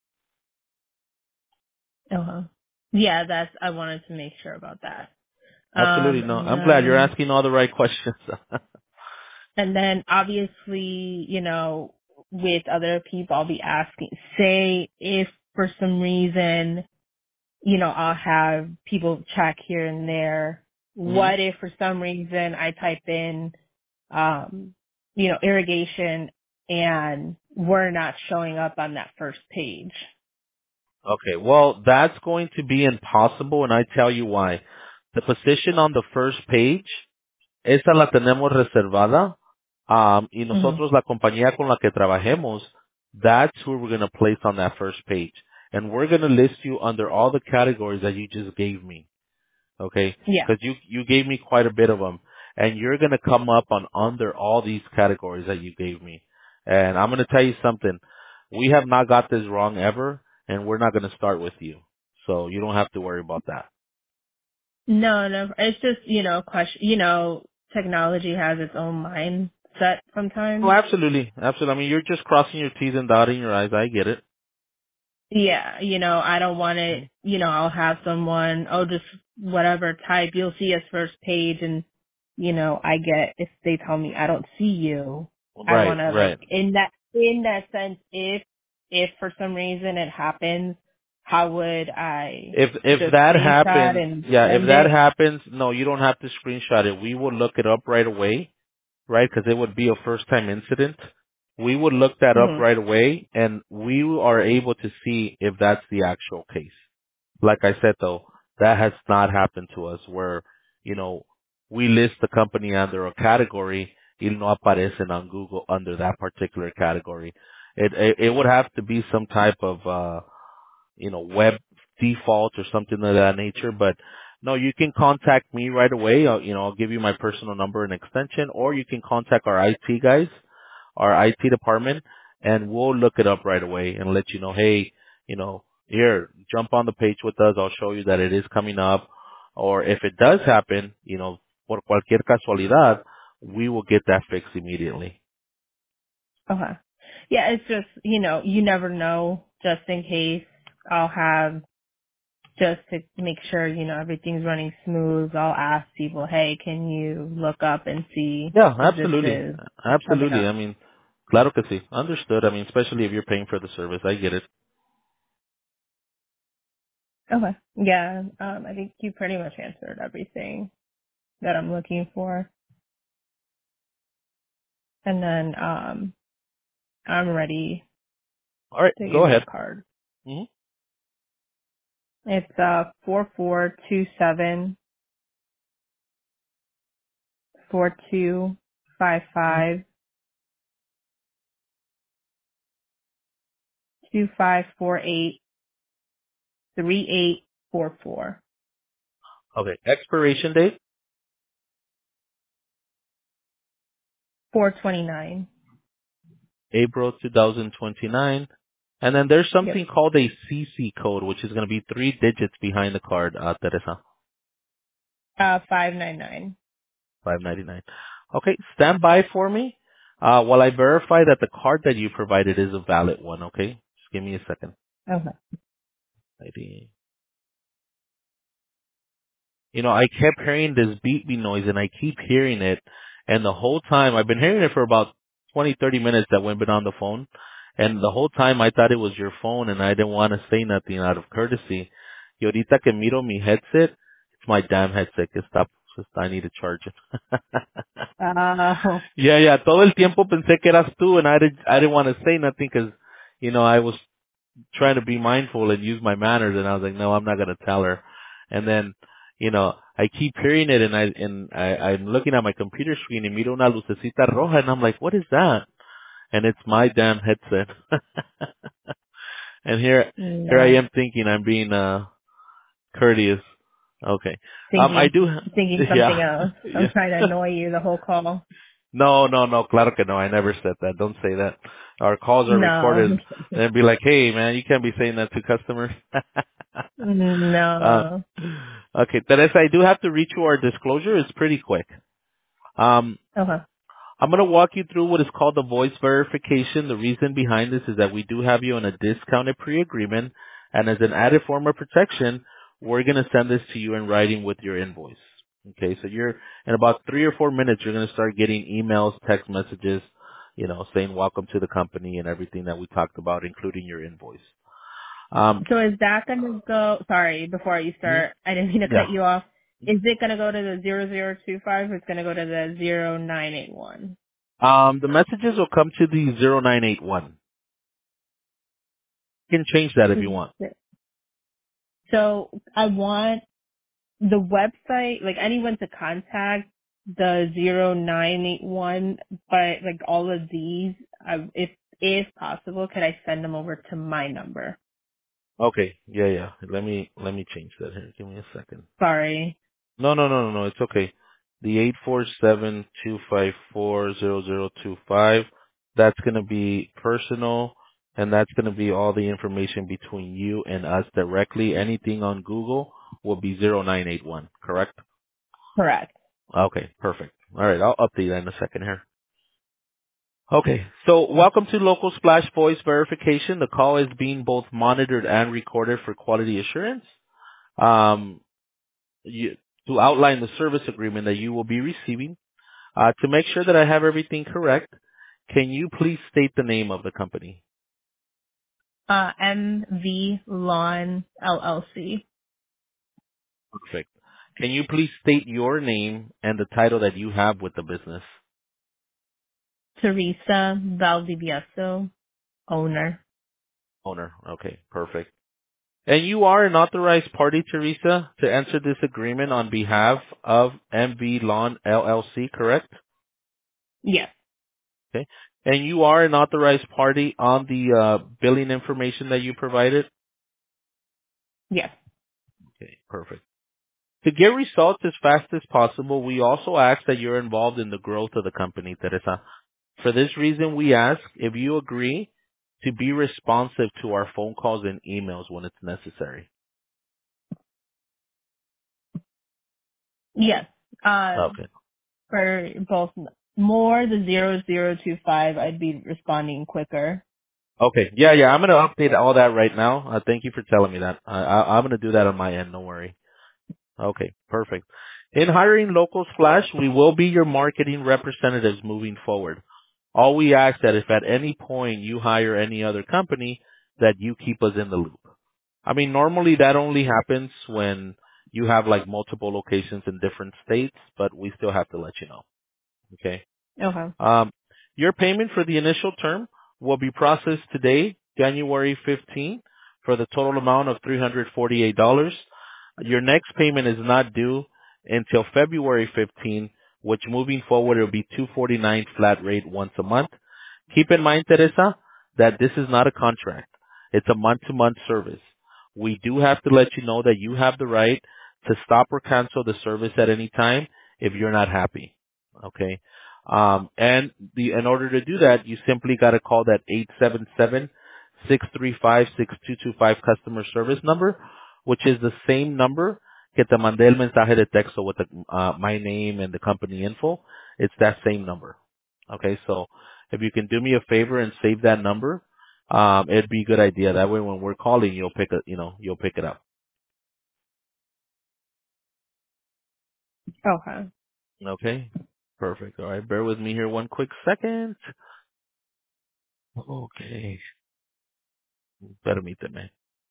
Speaker 1: Uh-huh. Yeah, I wanted to make sure about that.
Speaker 2: Absolutely no.
Speaker 1: And
Speaker 2: I'm glad you're
Speaker 1: then,
Speaker 2: asking all the right questions.
Speaker 1: And then obviously, with other people, I'll be asking, say if for some reason, I'll have people check here and there.
Speaker 2: Hmm.
Speaker 1: What if for some reason I type in, irrigation and we're not showing up on that first page?
Speaker 2: Okay, well, that's going to be impossible, and I tell you why. The position on the first page, esa la tenemos reservada, y
Speaker 1: Hmm.
Speaker 2: nosotros, la compañía con la que trabajemos, that's who we're going to place on that first page. And we're going to list you under all the categories that you just gave me. Okay?
Speaker 1: Yeah.
Speaker 2: Because you gave me quite a bit of them. And you're going to come up on under all these categories that you gave me. And I'm going to tell you something. We have not got this wrong ever, and we're not going to start with you. So you don't have to worry about that.
Speaker 1: No, it's just, question, technology has its own mindset
Speaker 2: Oh,
Speaker 1: sometimes.
Speaker 2: absolutely. Absolutely. I mean, you're just crossing your T's and dotting your I's. I get it.
Speaker 1: Yeah, I don't want it, I'll have someone, just whatever type, you'll see us first page and, if they tell me I don't see you, I
Speaker 2: Right,
Speaker 1: want to
Speaker 2: right.
Speaker 1: in that sense, if for some reason it happens, how would I
Speaker 2: If
Speaker 1: just
Speaker 2: that
Speaker 1: screenshot
Speaker 2: happens,
Speaker 1: and
Speaker 2: yeah, if
Speaker 1: send
Speaker 2: that
Speaker 1: it?
Speaker 2: happens, no, you don't have to screenshot it. We will look it up right away, right? Because it would be a first time incident. We would look that up
Speaker 1: Hmm.
Speaker 2: right away, and we are able to see if that's the actual case. Like I said though, that has not happened to us where, you know, we list the company under a category, y no aparecen on Google under that particular category. It would have to be some type of, web default or something of that nature. But no, you can contact me right away. I'll give you my personal number and extension, or you can contact our IT guys, our IT department, and we'll look it up right away and let you know, hey, here, jump on the page with us. I'll show you that it is coming up. Or if it does happen, por cualquier casualidad, we will get that fixed immediately.
Speaker 1: Okay. Yeah, it's just, you never know, just in case I'll have, just to make sure, everything's running smooth, I'll ask people, hey, can you look up and see
Speaker 2: Yeah,
Speaker 1: if this
Speaker 2: absolutely.
Speaker 1: is coming
Speaker 2: Absolutely. I
Speaker 1: up?
Speaker 2: mean, claro que sí. Understood. I mean, especially if you're paying for the service. I get it.
Speaker 1: Okay. Yeah, I think you pretty much answered everything that I'm looking for. And then, I'm ready
Speaker 2: All right,
Speaker 1: to
Speaker 2: go
Speaker 1: give you
Speaker 2: ahead.
Speaker 1: a card.
Speaker 2: Hmm.
Speaker 1: It's, 4427 4255 2548 3844
Speaker 2: Okay. Expiration date,
Speaker 1: 429.
Speaker 2: April 2029. And then there's
Speaker 1: Yep.
Speaker 2: something called a CC code, which is going to be 3 digits behind the card, Teresa.
Speaker 1: 599.
Speaker 2: 599. Okay, stand by for me while I verify that the card that you provided is a valid one, okay? Just give me a second.
Speaker 1: Okay.
Speaker 2: ID. I kept hearing this beep beep noise and I keep hearing it. And the whole time, I've been hearing it for about 20, 30 minutes that we've been on the phone. And the whole time I thought it was your phone and I didn't want to say nothing out of courtesy. Y ahorita que miro mi headset, it's my damn headset que está, I need to charge it.
Speaker 1: Oh,
Speaker 2: Yeah, todo el tiempo pensé que eras tú and I didn't want to say nothing because, I was trying to be mindful and use my manners and I was like, no, I'm not gonna tell her. And then, I keep hearing it I'm looking at my computer screen and miro una lucecita roja and I'm like, what is that? And it's my damn headset. And here I
Speaker 1: yeah.
Speaker 2: am thinking I'm being courteous. Okay. I
Speaker 1: Thinking,
Speaker 2: do
Speaker 1: thinking something
Speaker 2: yeah.
Speaker 1: else. I'm
Speaker 2: Yeah.
Speaker 1: trying to annoy you the whole call.
Speaker 2: No, no, no, claro que no. I never said that. Don't say that. Our calls are
Speaker 1: No.
Speaker 2: recorded and be like, hey man, you can't be saying that to customers. uh,
Speaker 1: No.
Speaker 2: okay, Teresa, I do have to read you our disclosure. It's pretty quick. Um,
Speaker 1: Okay.
Speaker 2: I'm going to walk you through what is called the voice verification. The reason behind this is that we do have you on a discounted pre-agreement, and as an added form of protection, we're going to send this to you in writing with your invoice. Okay, so you're in about 3 or 4 minutes, you're going to start getting emails, text messages, saying welcome to the company and everything that we talked about, including your invoice.
Speaker 1: So is that going to go, sorry, before you
Speaker 2: Mhm.
Speaker 1: start, I didn't mean to
Speaker 2: Yeah.
Speaker 1: cut you off. Is it going to go to the 0025 or it's going to go to the 0981?
Speaker 2: The messages will come to the 0981. You can change that if you want.
Speaker 1: So I want the website, like anyone to contact the 0981, but like all of these, if possible, could I send them over to my number?
Speaker 2: Okay. Yeah. Let me change that here. Give me a second.
Speaker 1: Sorry.
Speaker 2: No. It's okay. The 847-254-0025. That's going to be personal, and that's going to be all the information between you and us directly. Anything on Google will be 0981, correct?
Speaker 1: Correct.
Speaker 2: Okay, perfect. All right, I'll update that in a second here. Okay, so welcome to Local Splash Voice Verification. The call is being both monitored and recorded for quality assurance. Um, you, to outline the service agreement that you will be receiving. To make sure that I have everything correct, can you please state the name of the company?
Speaker 1: MV Lawn LLC.
Speaker 2: Perfect. Can you please state your name and the title that you have with the business?
Speaker 1: Teresa Valdivieso, owner.
Speaker 2: Owner. Okay, perfect. And you are an authorized party, Teresa, to enter this agreement on behalf of MV Lawn LLC, correct?
Speaker 1: Yes.
Speaker 2: Okay. And you are an authorized party on the billing information that you provided?
Speaker 1: Yes.
Speaker 2: Okay, perfect. To get results as fast as possible, we also ask that you're involved in the growth of the company, Teresa. For this reason, we ask if you agree to be responsive to our phone calls and emails when it's necessary.
Speaker 1: Yes.
Speaker 2: Okay.
Speaker 1: For both more the 0025, I'd be responding quicker.
Speaker 2: Okay. Yeah. I'm going to update all that right now. Thank you for telling me that. I'm going to do that on my end. Don't worry. Okay. Perfect. In hiring Local Splash, we will be your marketing representatives moving forward. All we ask that if at any point you hire any other company, that you keep us in the loop. I mean, normally that only happens when you have like multiple locations in different states, but we still have to let you know. Okay.
Speaker 1: Okay.
Speaker 2: Um, your payment for the initial term will be processed today, January 15th, for the total amount of $348. Your next payment is not due until February 15th, which moving forward will be 249 flat rate once a month. Keep in mind, Teresa, that this is not a contract. It's a month-to-month service. We do have to let you know that you have the right to stop or cancel the service at any time if you're not happy. Okay? In order to do that, you simply got to call that 877-635-6225 customer service number, which is the same number que te mandé el mensaje de texto with my name and the company info. It's that same number. Okay, so if you can do me a favor and save that number, it'd be a good idea. That way, when we're calling, you'll pick it up.
Speaker 1: Okay.
Speaker 2: Okay, perfect. All right, bear with me here one quick second. Okay, permíteme.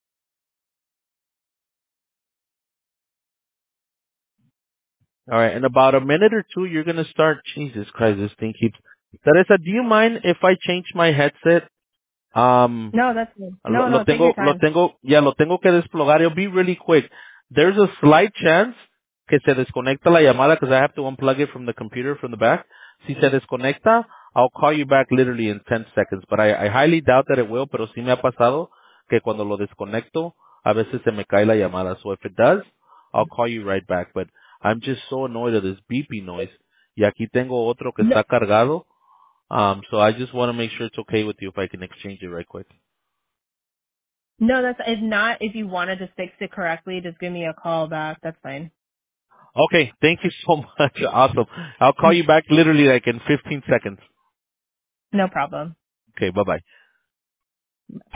Speaker 2: All right, in about a minute or two, you're gonna start. Jesus Christ, this thing keeps. Teresa, do you mind if I change my headset? Um,
Speaker 1: No, that's good.
Speaker 2: Lo,
Speaker 1: No,
Speaker 2: lo
Speaker 1: no, take your
Speaker 2: tengo, lo
Speaker 1: time.
Speaker 2: tengo, ya lo tengo que desplogar. It'll be really quick. There's a slight chance que se desconecta la llamada because I have to unplug it from the computer from the back. Si se desconecta, I'll call you back literally in 10 seconds. But I highly doubt that it will, pero sí me ha pasado que cuando lo desconecto, a veces se me cae la llamada. So if it does, I'll call you right back. But I'm just so annoyed at this beeping noise. Y aquí tengo otro que
Speaker 1: No,
Speaker 2: está cargado. So I just want to make sure it's okay with you if I can exchange it right quick.
Speaker 1: no, that's, if not, if you wanted to fix it correctly, just give me a call back. That's fine.
Speaker 2: Okay, thank you so much. Awesome. I'll call you back literally like in 15 seconds.
Speaker 1: No problem.
Speaker 2: Okay, bye-bye.